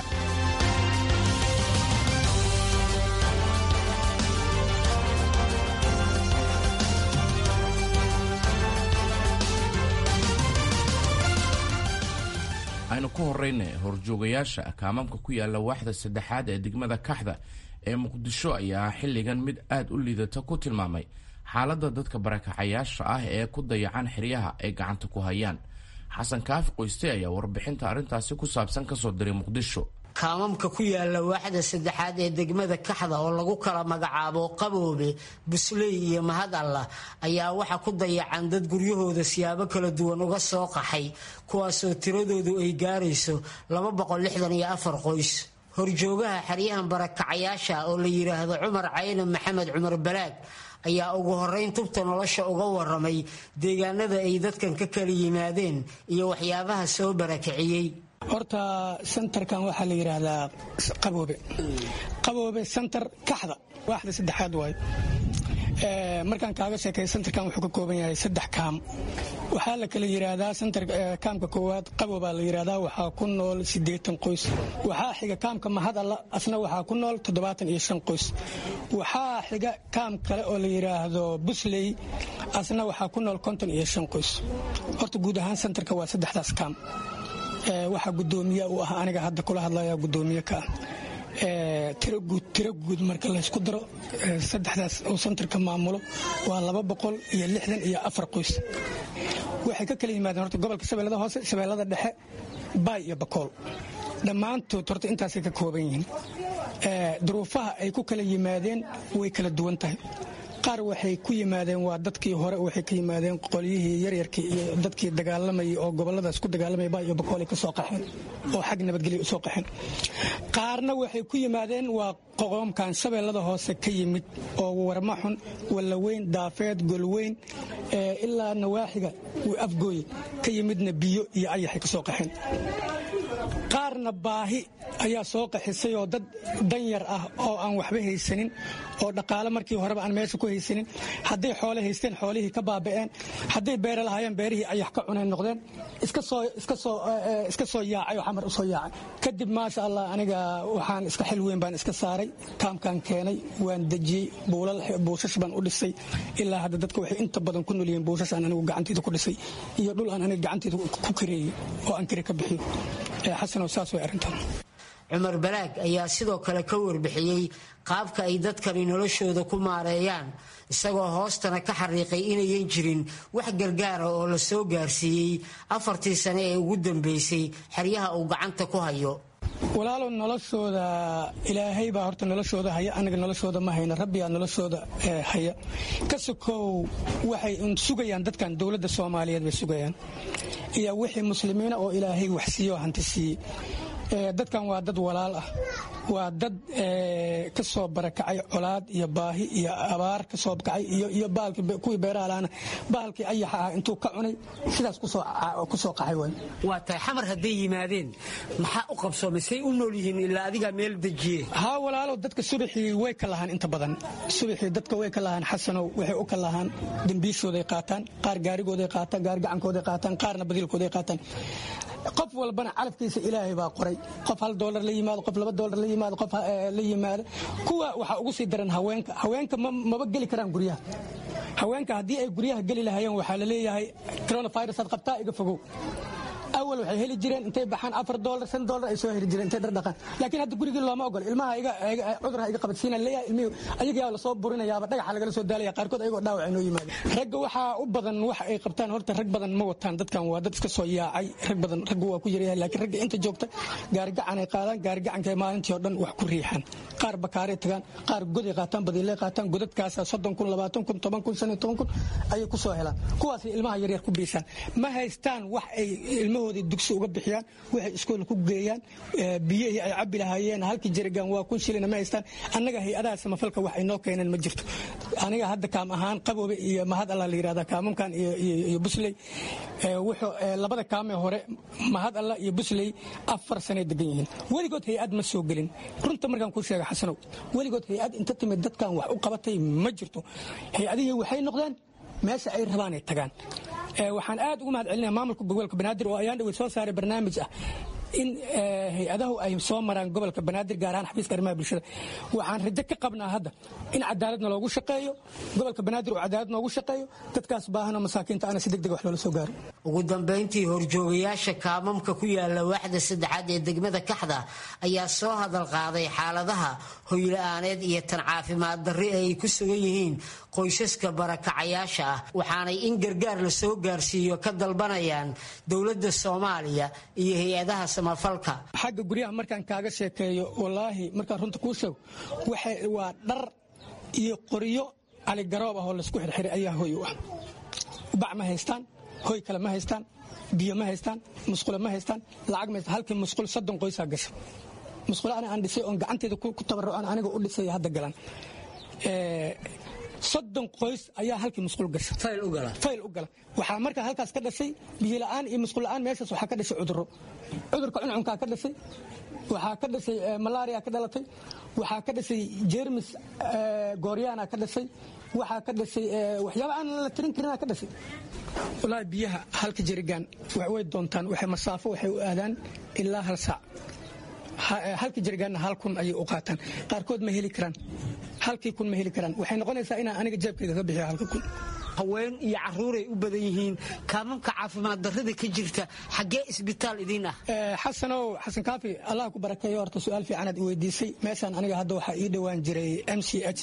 Q: aynu ku horrayna horjoogayaasha kaamamka ku yaalla waaxda saddexaad ee degmada kaxda ee muqdisho ayaa xilligan mid aad u liidata ku tilmaamay xaaladda dadka barakacayaasha ah ee ku dayacan xeryaha ay gacanta ku hayaan. xasan kaafi qoyste ayaa warbixinta arrintaasi ku saabsan ka soo diray muqdisho.
R: kaamamka ku yaala waaxda saddexaad ee degmada kaxda oo lagu kala magacaabo qaboobe, busley iyo mahad allah ayaa waxa ku dayacan dad guryahooda siyaabo kala duwan uga soo qaxay, kuwaasoo tiradoodu ay gaarayso 264 qoys. horjoogaha xeryahan barakacayaasha oo la yiraahdo Cumar Cayne Maxamed Cumar Balaag ayaa ugu horeyn tubta nolosha uga waramay deegaanada ay dadkan ka kala yimaadeen iyo waxyaabaha soo barakaciyay.
S: horta centerkan waxaa la yiraahdaa qaboobe center kaxda waaxda saddexaad waaye. markaan kaaga sheekay centerkan wuxuu ka kooban yahay 3 kaam. waxaa la kala yiraahdaa center kaamka koowaad qabooba la yiraahdaa, waxaa ku nool 80 qoys. waxaa xiga kaamka mahad alla asna waxaa ku nool 75 qoys. waxaa xiga kaam kale oo la yiraahdo busley asna waxaa ku nool 55 qoys. horta guud ahaan centerka waa 3daas kaam. waxaa gudoomiye u ah aniga hadda kula hadlaya gudoomiye ka tiro guud marka la isku daro 3daas oo centerka maamulo waa 264 qoys. waxay ka kala yimaadeen horta gobolka Shabeellada Hoose, Shabeellada Dhexe, Baay iyo Bakool. dhammaantood horta intaasay ka kooban yihiin. duruufaha ay ku kala yimaadeen way kala duwan tahay. qaar waxay ku yimaadeen waa dadkii hore, waxay ka yimaadeen qolyihii yaryarkii iyo dadkii dagaalamayay oo goboladaas ku dagaalamay Baay iyo Bakool ka soo qaxeen oo xag nabadgelyo u soo qaxeen. qaarna waxay ku yimaadeen waa qoqomkan Shabeellada Hoose ka yimid oo Warmaxun, Walaweyn, Daafeed, Golweyn ilaa nawaaxiga Afgooy ka yimidna biyo iyo ayax ka soo qaxeen. qaarna baahi ayaa soo qaxisay oo dad danyar ah oo aan waxba haysanin oo dhaqaale markii horeba aan meesha ku haysanin, hadday xoolo haysteen xoolihii ka baaba'een, hadday beer lahaayeen beerihii ayax ka cunay noqdeen, iska soo yaacay oo xamar u soo yaacay. kadib maasha Allah aniga waxaan iska xil weyn baan iska saaray, kaamkan keenay, waan dejiyey, buushash baan u dhisay. ilaa hadda dadka waxay inta badan ku nool yihiin buushash aan anigu gacantayda ku dhisay iyo dhul aan aniga gacantayda ku kireeyey oo aan kire ka bixiyo. xasanow saas way arrintan.
R: Cumar Balaag ayaa sidoo kale ka warbixiyey qaabka ay dadkani noloshooda ku maareeyaan, isagoo hoostana ka xariiqay inayan jirin wax gargaara oo la soo gaarsiiyey 4 sano ee ugu dambeysay xeryaha uu gacanta ku hayo.
S: walaalow noloshooda ilaahay baa horta noloshooda haya, aniga noloshooda ma hayna, rabbiyaa noloshooda haya. ka sokow waxay sugayaan dadkan dowladda Soomaaliyeed bay sugayaan iyo wixii muslimiina oo ilaahay wax siiyo hanti siiyey. dadkan waa dad walaal ah, waa dad ka soo barakacay colaad iyo baahi iyo abaar ka soo kacay iyo baalkii kuwii beeraha laana baalkii ayaxa ah intuu ka cunay sidaas ku soo qaxay way.
R: waa tahay xamar hadday yimaadeen maxaa u qabsoomisay u nool yihiin ilaa adiga meel dejiye?
S: haa walaalow dadka subaxii way ka lahaan inta badan, subaxii dadka way ka lahaan xasanow, waxay u ka lahaan dambiishooday qaataan, qaar gaarigooday qaataan, gaar gacankooday qaataan, qaarna badiilkooday qaataan. qof walbana calafkiisa ilaahay baa qoray. qof $1 la yimaado, qof $2 la yimaado, qof la yimaado. kuwa waxaa ugu sii daran haweenka maba geli karaan guryaha. haweenka haddii ay guryaha geli lahaayeen waxaa la leeyahay coronavirus aad qabtaa iga fogow. awal waxay heli jireen intay baxaan $4 $5 ay soo heli jireen intay dhaqaan laakiin hadda gurigii looma ogol ilmaha cudurha iga qabadsiina leeyahay ilmihi ayagaa la soo burinayaaba dhagaxa lagala soo daalaya qaarkood ayagoo dhaawac inoo yimaadeen ragga waxaa u badan wax ay qabtaan horta rag badan ma wataan dadkan waa dad iska soo yaacay raggu waa ku yaryahay laakiin ragga inta joogta gaarigacan ay qaadaan gaarigacanka maalintii oo dhan wax ku riixaan qaar bakaaray tagaan qaar goday qaataan badiilay qaataan godadkaasa 30 kun 20 kun 10 kun 15 kun ayay ku soo helaan kuwaas ilmaha yaryar ku biisaan ma haystaan wax ay ilmahoodii dugsi uga bixiyaan waxay iskool ku geeyaan biyihii ay cabbi lahaayeen halkii jerigan waa 1 shilin ma haystaan annaga hay-adaha samafalka wax ay noo keeneen ma jirto aniga hadda kaam ahaan qaboobe iyo mahad alla la yiraahdaa kaamamkan iyo busley wuxuu labada kaamee hore mahad alla iyo busley 4 sano degan yihiin weligood hay-ad ma soo gelin runta markaan ku sheega xasanow weligood hay-ad inta timid dadkan wax u qabatay ma jirto hay-adihii waxay noqdeen meesha ay rabaan ay tagaan waxaan aad ugu mahad celinaya maamulka gobolka banaadir oo ayaan dhawey soo saaray barnaamij ah in hay-adahu ay soo maraan gobolka banaadir gaar ahaan xafiiska arrimaha bulshada waxaan rajo ka qabnaa hadda in cadaaladna loogu shaqeeyo gobolka banaadir oo cadaalad noogu shaqeeyo dadkaas baahan oo masaakiinta ana si degdeg wax loola soo gaaro
R: ugu dambeyntii horjoogayaasha kaamamka ku yaala waaxda saddexaad ee degmada kaxda ayaa soo hadal qaaday xaaladaha hoyla'aaneed iyo tan caafimaad darri ay ku sugan yihiin qoysaska barakacayaasha ah waxaanay in gargaar la soo gaarsiiyo ka dalbanayaan dowladda Soomaaliya iyo hay-adaha samafalka
S: xagga guryaha markaan kaaga sheekeeyo wallaahi markaan runta kuu sheego waa dhar iyo qoryo cali garoob ah oo laisku xirxiray ayaa hoy u ah bac ma haystaan hoy kale ma haystaan biyo ma haystaan musqulo ma haystaan lacag ma haystaan halkii musqul 30 qoysaa gasha musqulo aan dhisay oon gacanteeda ku tabarrucaan aniga u dhisay hadda galan 30 qoys ayaa halkii musqul gasha fayl u gala waxaa markaa halkaas ka dhashay biyo la'aan iyo musqul la'aan meeshaas waxaa ka dhashay cudurka cuncunkaa ka dhashay waxaa ka dhashay malaria ka dhalatay waxaa ka dhashay jeermis gooryaana ka dhashay waxaa ka dhashay waxyaabo aan la tirin karin ka dhashay wallaahi biyaha halka jerigaan way doontaan waxay masaafo waxay u aadaan ilaa 1 saac halka jerigaanna 1 kun ayay u qaataan qaarkood ma heli karaan halkii kun ma heli karaan waxay noqonaysaa inaan aniga jeebkayga ka bixiyo 1 kun
R: haween iyo caruuray u badan yihiin kaamamka caafimaad darrada ka jirta xagee isbitaal idin ah
S: xasan kaafi allah ku barakeeyo horta su'aal fiican aad i weydiisay meeshaan aniga hadda waxaa ii dhowaan jiray MCH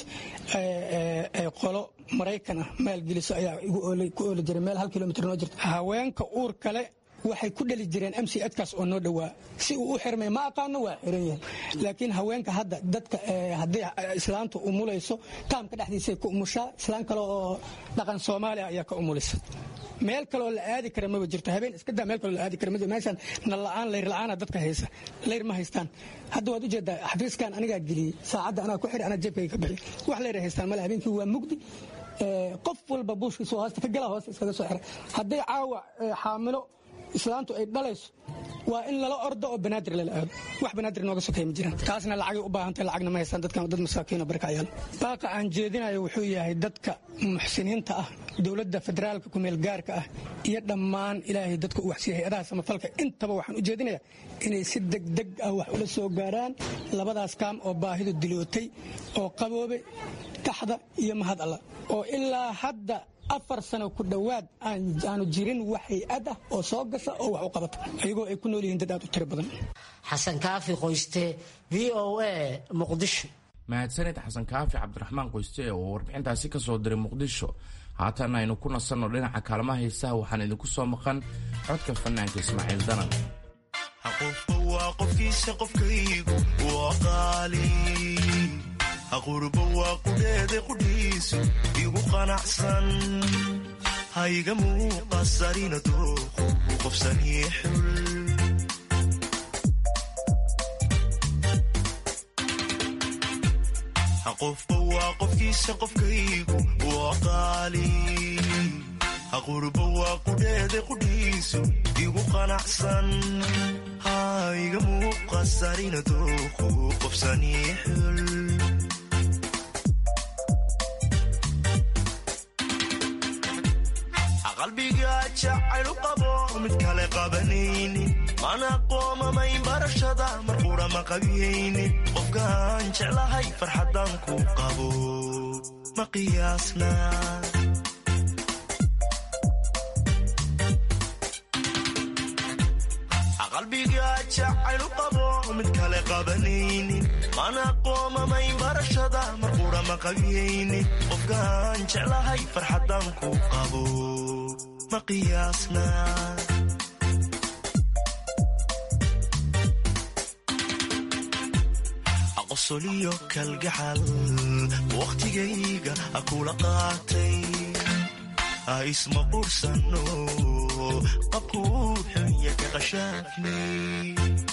S: qolo Maraykan ah maalgeliso ayaa ku ooli jiray meel 1 kilomitir noo jirta haweenka uur kale waxay ku dhali jireen MCH-kaas oo noo dhawaa si uu u xirmay ma aqaano waa xiran yahay laakiin haweenka hadda dadka haddii islaantu umulayso taamka dhexdiisa ku umushaa islaan kale oo dhaqan Soomaaliya ayaa ka umulisa meel kale oo la aadi kara ma jirto habeen iska daa meel kale oo la aadi kara meeshan nala'aan leyr la'aan dadka haysa leyr ma haystaan hadda waad u jeedaa xafiiskan aniga geliyay saacada aniga ku xir ana jeebkayga ka bixi wax leyr haystaan ma habeenkii waa mugdi qof walba buushkiisa hoosta ka gala hoosta iskaga soo xira hadday caawa xaamilo islaantu ay dhalayso waa in lala ordo oo banaadir lala aado wax banaadir nooga sokeey ma jiraan taasna lacagay u baahantahay lacagna ma haystaan dadkan dad masaakiin oo barakacayaal baaqa aan jeedinayo wuxuu yahay dadka muxsiniinta ah dowladda federaalka ku meel gaarka ah iyo dhammaan ilaahay dadka u waxsiiyay hay-adaha samafalka intaba waxaan u jeedinayaa inay si degdeg ah wax ula soo gaaraan labadaas kaam oo baahidu dilootay oo qaboobe kaxda iyo mahad alla oo ilaa hadda 4 sano ku dhawaad aanu jirin wax hay-ad ah oo soo gasha oo wax u qabata ayagoo ay ku nool yihiin dad aad u tiro badan
R: xasan kaafi qoyste VOA Muqdisho
Q: mahadsanid xasan kaafi cabdiraxmaan qoyste oo warbixintaasi ka soo diray Muqdisho haatan aynu ku nasanno dhinaca kaalmaha heesaha waxaan idinku soo maqan codka fanaanka Ismaaciil Danan
T: qofku waa qofkiisa qofkaygu waa qaali aqurba waa qudheede qudhiisu igu qanacsan hayga muuqasarina dooqu qofsanii xul qofba waa qofkiisa qofkaygu waa qaali aqurba waa qudheede qudhiisu igu qanacsan hayga muuqasarina dooqu qofsanii xul qalbiga jacaylu qabo mid kale qabanaynin mana qoomamayn barashada mar qura ma qabiyaynin qofkaan jeclahay farxaddaan ku qabo ma qiyaasna qabanaynin mana qoomamayn barashada marqura ma qabiyaynin qofkaan jeclahay farxaddaan ku qabo ma qiyaasna qosoliyo kalgacal wakhtigayga akula qaatay isma qursano qabkuu xunya ka qashaafnay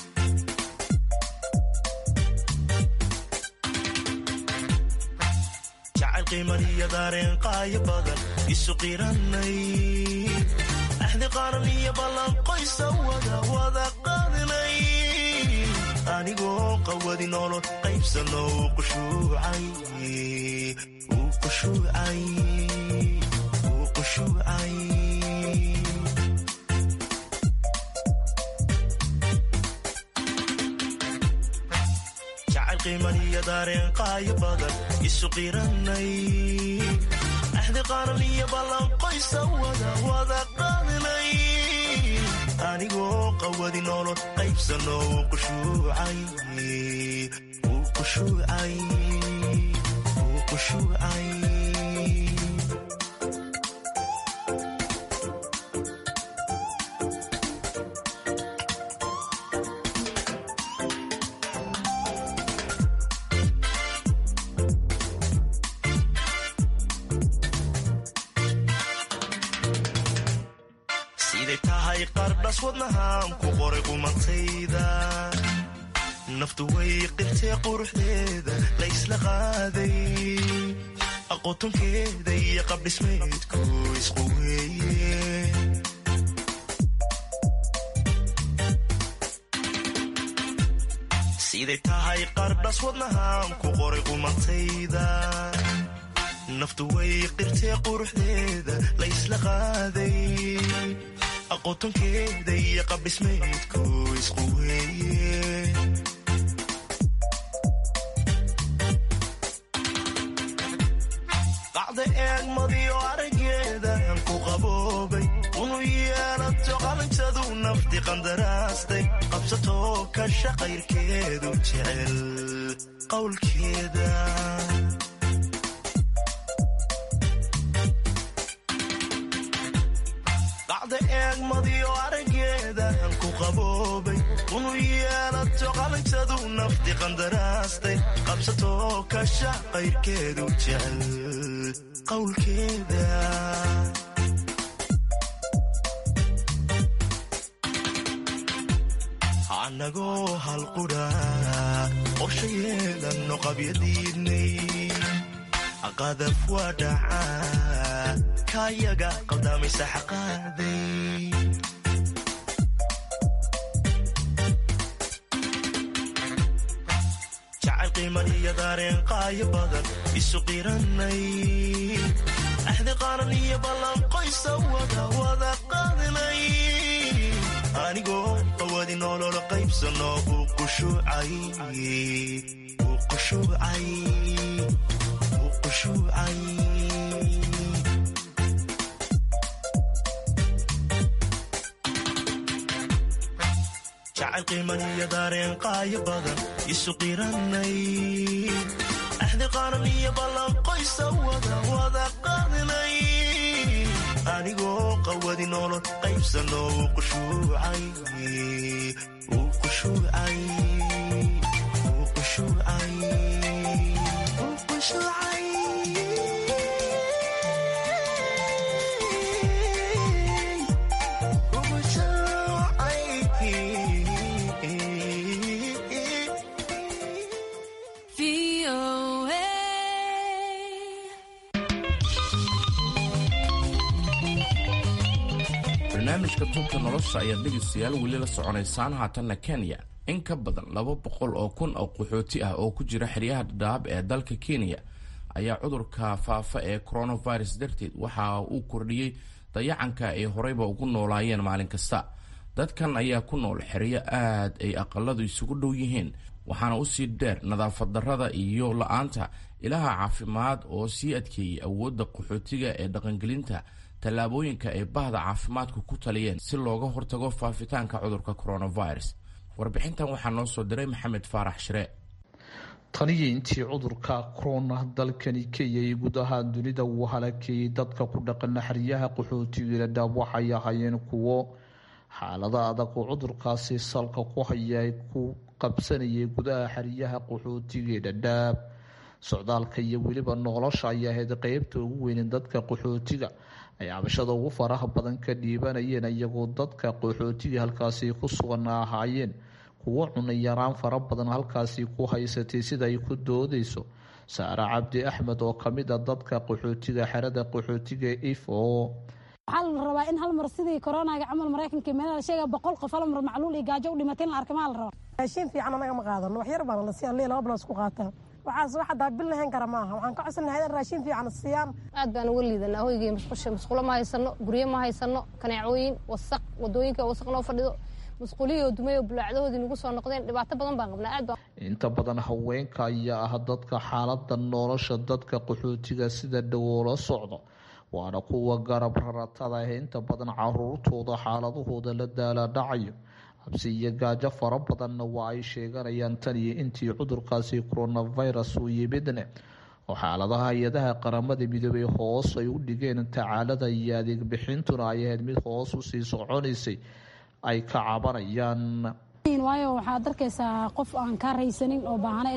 T: jacayl qiimaniyo daareen qaayo badan isu qiranay axdi qaran iyo ballan qoysa wada qaadinay anigoo qawadi nolol qaybsano uu qushuucay jacayl qiimaniyo daareen qaayo badan isu qiranay axdi qaran iyo ballan qoysa wada qaadinay anigoo qawadi nolol qaybsano uu qushuucay qardhas wadnahaan ku qoray qumantayda naftu way qirtee quruxdeeda la ysla qaaday aqootonkeeda iyo qabdhismeedku isqu weeye siday tahay qardhas wadnahaan ku qoray qumantayda naftu way qirtee quruxdeeda la ysla qaaday aqootonkeeda iyo qabdhismeedku isqu weeye qacda eegmadiyo araggeedan ku qaboobay unu yeelato qalintadu nafti qandaraastay qabsatoo kasha qayrkeedu jecel qowlkeeda eegmadiyo araggeedan ku qaboobay unu yeelato qalintadu nafti qandaraastay qabsatoo kasha qayrkeedu jecel qowlkeeda anagoo halqudha qorsha yeelanno qabyadiidnay qadaf waa dhacaa kayaga qaldamaysa xaqaaday jacayl qiimaniyo daareen qaayo badan isu qiranay axdi qaran iyo ballan qoysa wada qaadinay anigoo qawadi nolol qaybsano uu qushuucay jacayl qiimaniyo daareen qaayo badan isu qiranay axdi qaran iyo ballan qoysa wada qaadinay anigoo qawadi nolol qaybsano uu qushuucay
Q: barnaamijka tubka nolosha ayaad dhegaystayaal weli la soconaysaan haatanna kenya in ka badan 200,000 oo kun oo qaxooti ah oo ku jira xeryaha dhadhaab ee dalka kenya ayaa cudurka faafa ee coronavirus darteed waxa uu kordhiyey dayacanka ay horeyba ugu noolaayeen maalin kasta. dadkan ayaa ku nool xeryo aad ay aqaladu isugu dhow yihiin waxaana usii dheer nadaafad darrada iyo la-aanta ilaha caafimaad oo sii adkeeyey awoodda qaxootiga ee dhaqangelinta tallaabooyinka ay bahda caafimaadku ku taliyeen si looga hortago faafitaanka cudurka coronavirus. warbixintan waxaa noo soo diray maxamed faarax shire.
U: taniyo intii cudurka corona dalkani kenya iyo guud ahaan dunida uu halakeeyey dadka ku dhaqana xeryaha qaxootiga dhadhaab waxay ahaayeen kuwo xaalada adag oo cudurkaasi salka ku haya ay ku qabsanayay gudaha xeryaha qaxootiga dhadhaab. socdaalka iyo weliba nolosha ayaa ahayd qeybta ugu weynin dadka qaxootiga ay cabashada ugu faraha badan ka dhiibanayeen, iyagoo dadka qaxootiga halkaasi ku sugan ahaayeen kuwo cunay yaraan fara badan halkaasi ku haysatay sida ay ku doodayso saare cabdi axmed oo kamid ah dadka qaxootiga xerada qaxootiga ifo.
V: waxaa la rabaa in hal mar sidii koronaga camal maraykanka meelaha sheega 100 qof hal mar macluul iyo gaajo u dhimatay la arkamaa la rabaa. raashin fiican anaga ma qaadano, wax yar baan la siiyay laba bilood isku qaataa. waxaas wax daabil lahayn kara maaha. waxaan ka codsanahay in raashin fiican siiyaan.
J: aad baan uga liidanaa hoygii musqulo ma haysano, guryo ma haysano, kaneecooyin wasaq, wadooyinka wasaq noo fadhido, musquliyo dumayo bulaacdahoodii nagu soo noqdeen. dhibaato badan baan qabnaa. aad baan
U: inta badan haweenka ayaa ah dadka xaalada nolosha dadka qaxootiga sida dhawoola socdo, waana kuwa garab raratada ah inta badan caruurtooda xaaladahooda la daala dhacayo. cabsi iyo gaajo fara badanna waa ay sheeganayaan tan iyo intii cudurkaasi coronavirus uu yimidne oo xaaladaha hay-adaha qaramada midoobay hoos ay u dhigeen tacaalada iyo adeeg bixintuna ay ahayd mid hoos usii soconaysay ay ka cabanayaan.
V: waayo waxaad arkaysaa qof aan ka raysanin oo baahana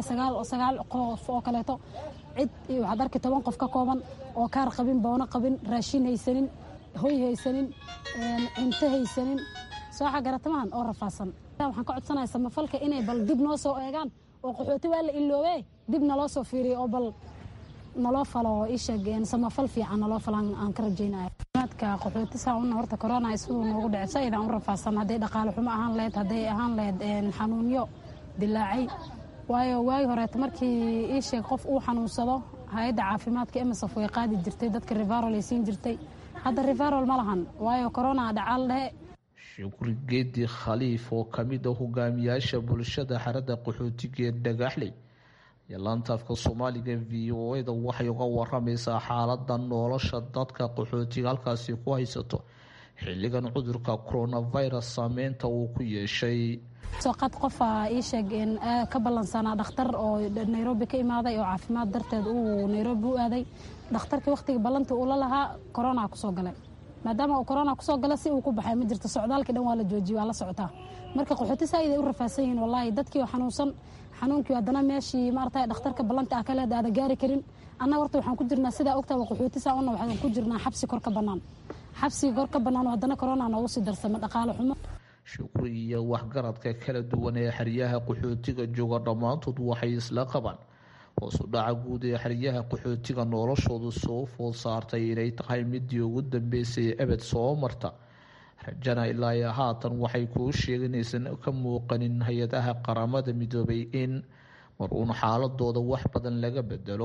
V: 9 qof oo kaleeto cid waxaad arkay 10 qof ka kooban oo kaar qabin, boono qabin, raashin haysanin, hoy haysanin, cunto haysanin, soo xagaratamaan oo rafaasan. waxaan ka codsanayaa samafalka inay bal dib noo soo eegaan oo qaxooti waa la iloobe dib naloo soo fiiriyo oo bal naloo falo ishageen samafal fiican naloo falan aan ka rajaynayo. maadka qaxooti saacuna horta corona isuu noogu dhacay sayidaan u rafaasan, hadday dhaqaale xumo ahaan lahayd, hadday ahaan lahayd xanuunyo dilaacay. waayo waagi horeeta markii ii sheeg qof uu xanuunsado hay-adda caafimaadka MSF way qaadi jirtay, dadka referral ay siin jirtay. hadda referral ma lahan waayo corona dhacaal dhehe.
U: shukri geedi khaliif oo kamid ah hogaamiyaasha bulshada xerada qaxootiga ee dhagaxley iyo laantaafka soomaaliga VOA-da waxay uga waramaysaa xaalada nolosha dadka qaxootiga halkaasi ku haysato xilligan cudurka coronavirus saameynta uu ku yeeshay.
V: soqad qofa ii sheeg in ka balansanaa dhakhtar oo Nairobi ka imaaday oo caafimaad darteed uu Nairobi u aaday. dhakhtarkii waqtiga balanta uu la lahaa corona ku soo galay, maadaama uu corona ku soo gala si uu ku baxay ma jirto, socdaalkii dhan waa la joojiyay, waa la socotaa. marka qaxooti saayid ay u rafaasan yihiin wallahi. dadkii xanuunsan xanuunkii haddana meeshii maartay dhakhtarka balanta ah kale aada gaari karin. annaga horta waxaan ku jirnaa sidaa ogtaa qaxooti saacuna waxaan ku jirnaa xabsi kor ka bannaan, xabsi kor ka bannaan oo haddana corona noogu sii darsama dhaqaale xumo.
U: shukri iyo waxgaradka kala duwan ee xeryaha qaxootiga jooga dhammaantood waxay isla qabaan hoos u dhaca guud ee xeryaha qaxootiga noloshoodu soo food saartay inay tahay midii ugu dambeysay ebed soo marta. rajana ilaa iyo haatan waxay kuu sheeganaysan ka muuqanin hay-adaha qaramada midoobay in mar uun xaaladooda wax badan laga bedelo.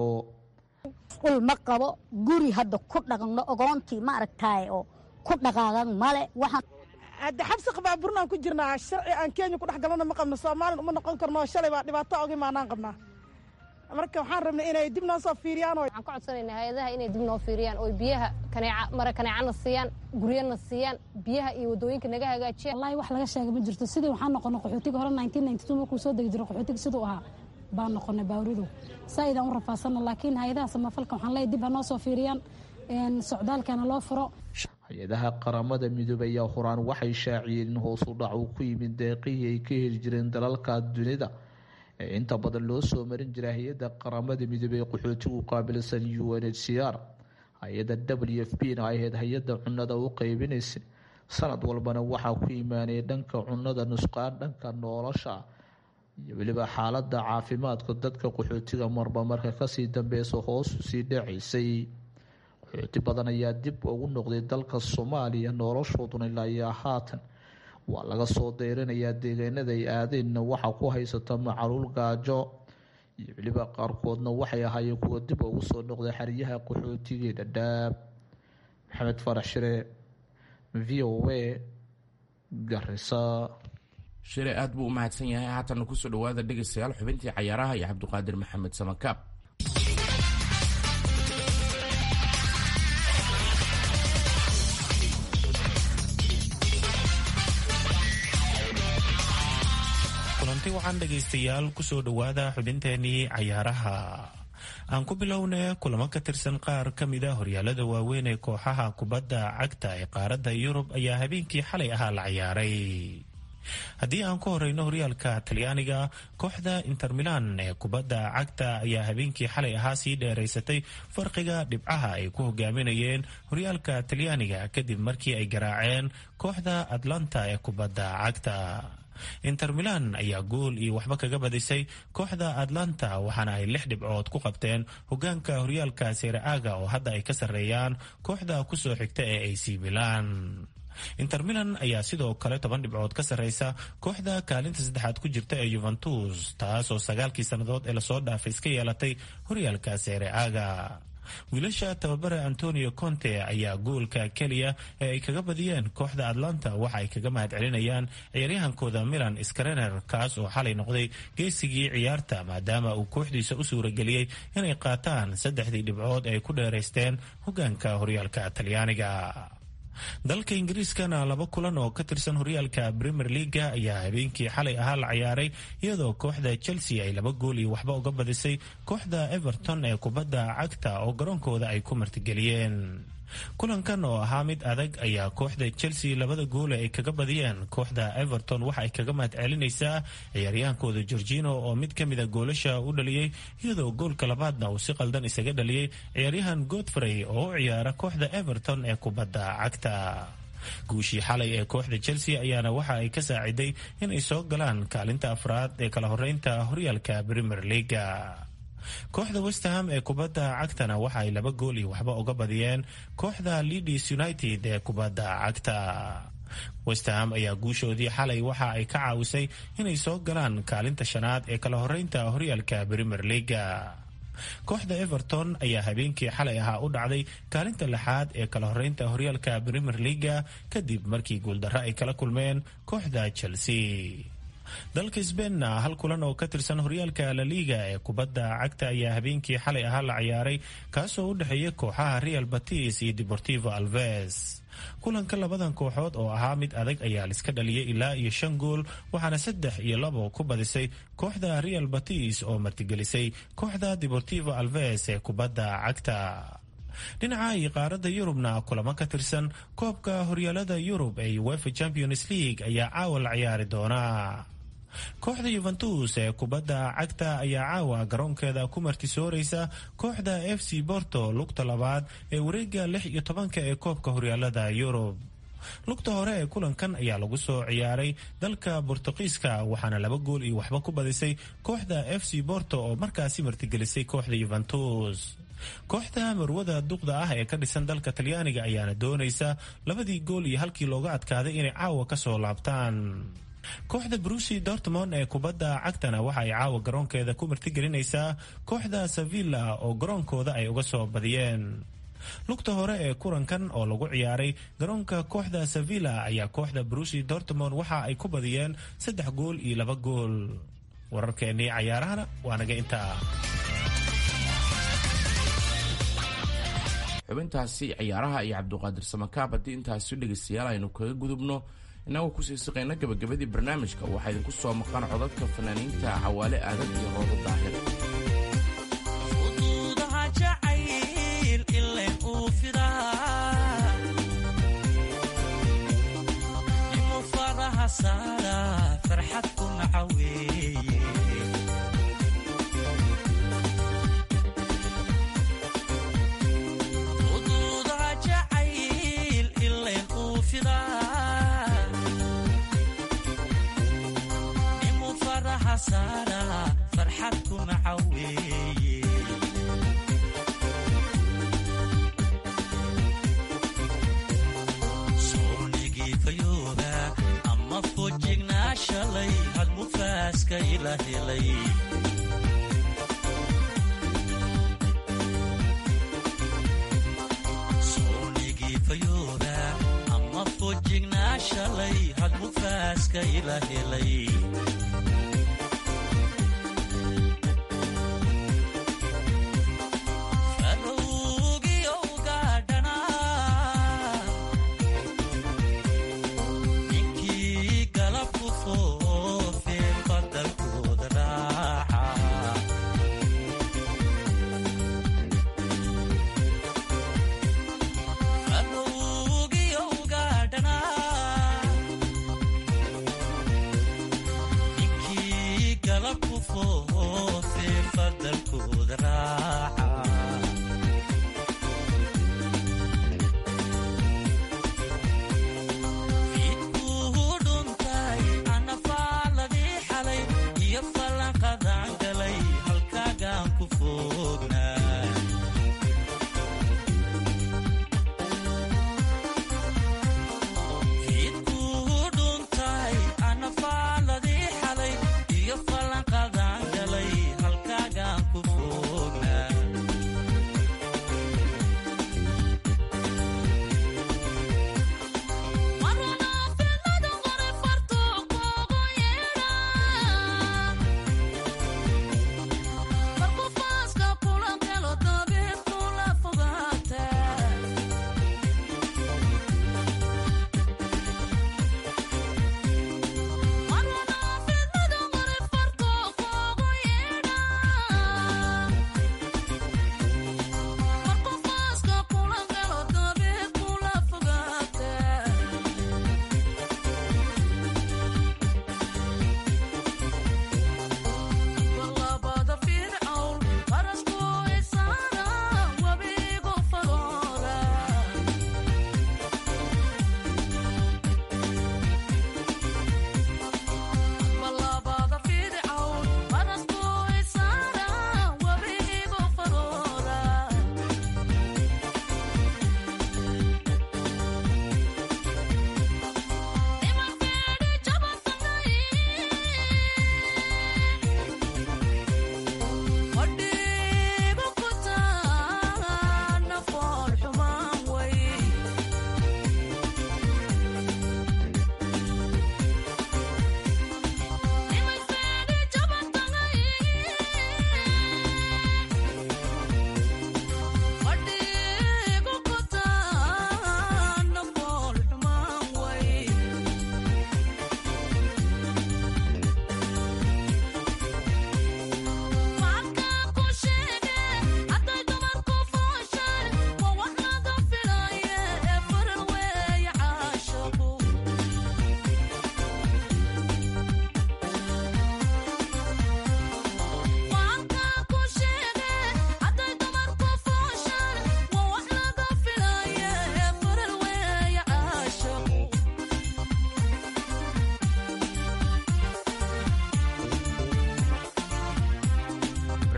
C: ul ma qabo guri hadda ku dhaqno ogoontii maaragtaay oo ku dhaqaagan male. waxaan
W: hadda xabsi qabaa burnaan ku jirnaa, sharci aan Kenya ku dhex galana ma qabno, Soomaaliya uma noqon karno, shalay baa dhibaato ogi maanaan qabnaa. marka waxaan rabnay inay dib noo soo fiiriyaan oo
J: waxaan ka codsanaynaa hay'adaha inay dib noo fiiriyaan oo biyaha kaneecana siiyaan, guryana siiyaan, biyaha iyo wadooyinka naga hagaajiyaan.
V: wallahi wax laga sheegay ma jirto. sidii waxaan noqonay qaxootiga hore 1992 markuu soo degi jiray qaxootiga siduu ahaa baan noqonay baawridu saayidaan u rafaasana. laakiin hay'adaha samafalka waxaan leeyahay dib ha noo soo fiiriyaan, socdaalkana loo furo.
U: hay-adaha qaramada midoobay ayaa horaan waxay shaaciyeen in hoos u dhac uu ku yimid deeqihii ay ka heli jireen dalalka dunida ee inta badan loo soo marin jiray hay-adda qaramada midoobey qaxootigu qaabilsan UNHCR. hay-adda WFP-na ay ahayd hay-adda cunada u qeybinaysa sanad walbana waxaa ku imaanaya dhanka cunada nusqaan dhanka nolosha iyo weliba xaalada caafimaadka dadka qaxootiga marba marka kasii dambeysa hoos usii dhacaysay. qaxooti badan ayaa dib ugu noqday dalka Soomaaliya, noloshooduna ilaa iyo haatan waa laga soo deyrinayaa deegaanada ay aadeenna waxaa ku haysata macaluul gaajo iyo weliba qaarkoodna waxay ahaayeen kuwa dib ugu soo noqday xeryaha qaxootiga dhadhaab. maxamed farax shire, VOA, Garissa.
Q: shire aad buu u mahadsan yahay. haatana kusoo dhawaada dhegeystayaal xubintii cayaaraha iyo cabdiqaadir maxamed samakaab.
E: kulanti wacan dhegaystayaal kusoo dhowaada xubinteenii cayaaraha. aan ku bilowna kulamo ka tirsan qaar ka mida horyaalada waaweyn ee kooxaha kubadda cagta ee qaaradda Yurub ayaa habeenkii xalay ahaa la ciyaaray. haddii aan ku horeyno horyaalka talyaaniga, kooxda Inter Milan ee kubadda cagta ayaa habeenkii xalay ahaa sii dheeraysatay farqiga dhibcaha ay ku hogaaminayeen horyaalka talyaaniga kadib markii ay garaaceen kooxda Atlanta ee kubadda cagta. Inter Milan ayaa gool iyo waxba kaga badisay kooxda Atlanta, waxaana ay 6 dhibcood ku qabteen hogaanka horyaalka Serie A-ga oo hadda ay ka sarreeyaan kooxda kusoo xigta ee AC Milan. Inter Milan ayaa sidoo kale 10 dhibcood ka sarreysa kooxda kaalinta saddexaad ku jirta ee Juventus, taasoo 9 sannadood ee lasoo dhaafay iska yeelatay horyaalka Serie A-ga. wiilasha tababare Antonio Conte ayaa goolka keliya ee ay kaga badiyeen kooxda Atlanta waxa ay kaga mahadcelinayaan ciyaaryahankooda Milan Skriniar, kaas oo xalay noqday geesigii ciyaarta maadaama uu kooxdiisa u suurageliyey inay qaataan 3 dhibcood ay ku dheeraysteen hogaanka horyaalka Talyaaniga. dalka Ingiriiskana 2 kulan oo ka tirsan horyaalka Premier League ayaa habeenkii xalay ahaa la ciyaaray, iyadoo kooxda Chelsea ay 2 gool iyo waxba uga badisay kooxda Everton ee kubadda cagta oo garoonkooda ay ku martigeliyeen. kulankan oo ahaa mid adag ayaa kooxda Chelsea 2 gool ay kaga badiyeen kooxda Everton waxa ay kaga mahadcelinaysaa ciyaaryahankooda Jorginho oo mid ka mid ah goolasha u dhaliyay, iyadoo goolka labaadna uu si qaldan isaga dhaliyay ciyaaryahan Godfrey oo u ciyaara kooxda Everton ee kubadda cagta. guushii xalay ee kooxda Chelsea ayaana waxa ay ka saaciday in ay soo galaan kaalinta afraad ee kala horeynta horyaalka Premier League. kooxda West Ham ee kubadda cagtana waxa ay 2 gool iyo waxba uga badiyeen kooxda Leeds United ee kubadda cagta. West Ham ayaa guushoodii xalay waxa ay ka caawisay inay soo galaan kaalinta shanaad ee kala horeynta horyaalka Premier League. kooxda Everton ayaa habeenkii xalay ahaa u dhacday kaalinta 6aad ee kala horeynta horyaalka Premier League kadib markii guuldarro ay kala kulmeen kooxda Chelsea. dalka Spainna 1 kulan oo ka tirsan horyaalka La Liga ee kubadda cagta ayaa habeenkii xalay ahaa la ciyaaray, kaasoo u dhexeeya kooxaha Real Betis iyo Deportivo Alaves. kulanka labadan kooxood oo ahaa mid adag ayaa la iska dhaliyay ilaa iyo 5 gool, waxaana 3-2 ku badisay kooxda Real Betis oo martigelisay kooxda Deportivo Alaves ee kubadda cagta. dhinaca iyo qaaradda Yurubna kulamo ka tirsan koobka horyaalada Yurub ee UEFA Champions League ayaa caawa la ciyaari doona. kooxda Juventus ee kubadda cagta ayaa caawa garoonkeeda ku martisooreysa kooxda FC Porto lugta labaad ee wareega 16 ee koobka horyaalada Yurub. lugta hore ee kulankan ayaa lagu soo ciyaaray dalka Bortuqiiska, waxaana 2 gool iyo waxba ku badisay kooxda FC Porto oo markaasi martigelisay kooxda Juventus. kooxda marwada duqda ah ee ka dhisan dalka Talyaaniga ayaana doonaysa 2 gool iyo 1 looga adkaaday inay caawa ka soo laabtaan. kooxda Borussia Dortmund ee kubadda cagtana waxa ay caawa garoonkeeda ku martigelinaysaa kooxda Sevilla oo garoonkooda ay uga soo badiyeen. lugta hore ee kulankan oo lagu ciyaaray garoonka kooxda Sevilla ayaa kooxda Borussia Dortmund waxa ay ku badiyeen 3 gool iyo 2 gool. wararkeennii cayaarahana waa naga intaa.
Q: xubintaasi ciyaaraha iyo Cabduqaadir Samakaab haddii intaasi dhegaystayaal aynu kaga gudubno, inagoo kusii siqayna gabagabadii barnaamijka waxaa idinku soo maqan codadka fanaaniinta Cawaale Aadan iyo Roodo Daahir.
G: Dalku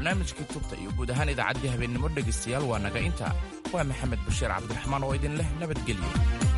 Q: barnaamijkii tubta iyo guud ahaan idaacaddii habeennimo dhegaystayaal waa naga intaa. waa maxamed bashiir cabdiraxmaan oo idin leh nabadgelyo.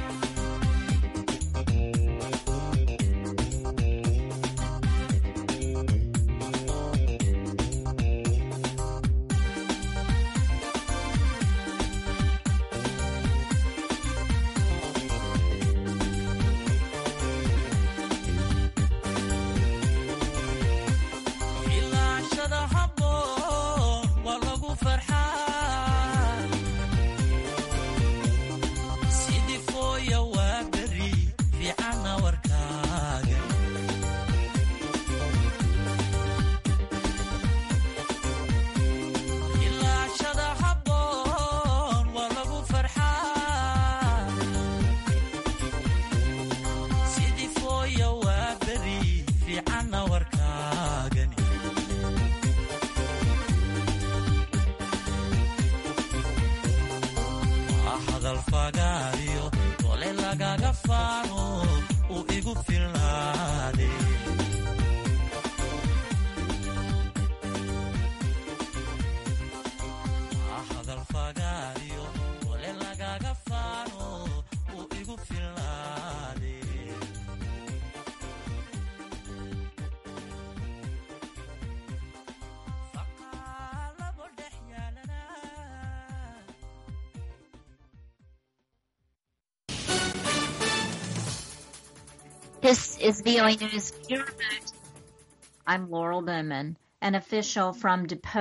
G: This is VOA News. I'm Laurel Bowman, an official from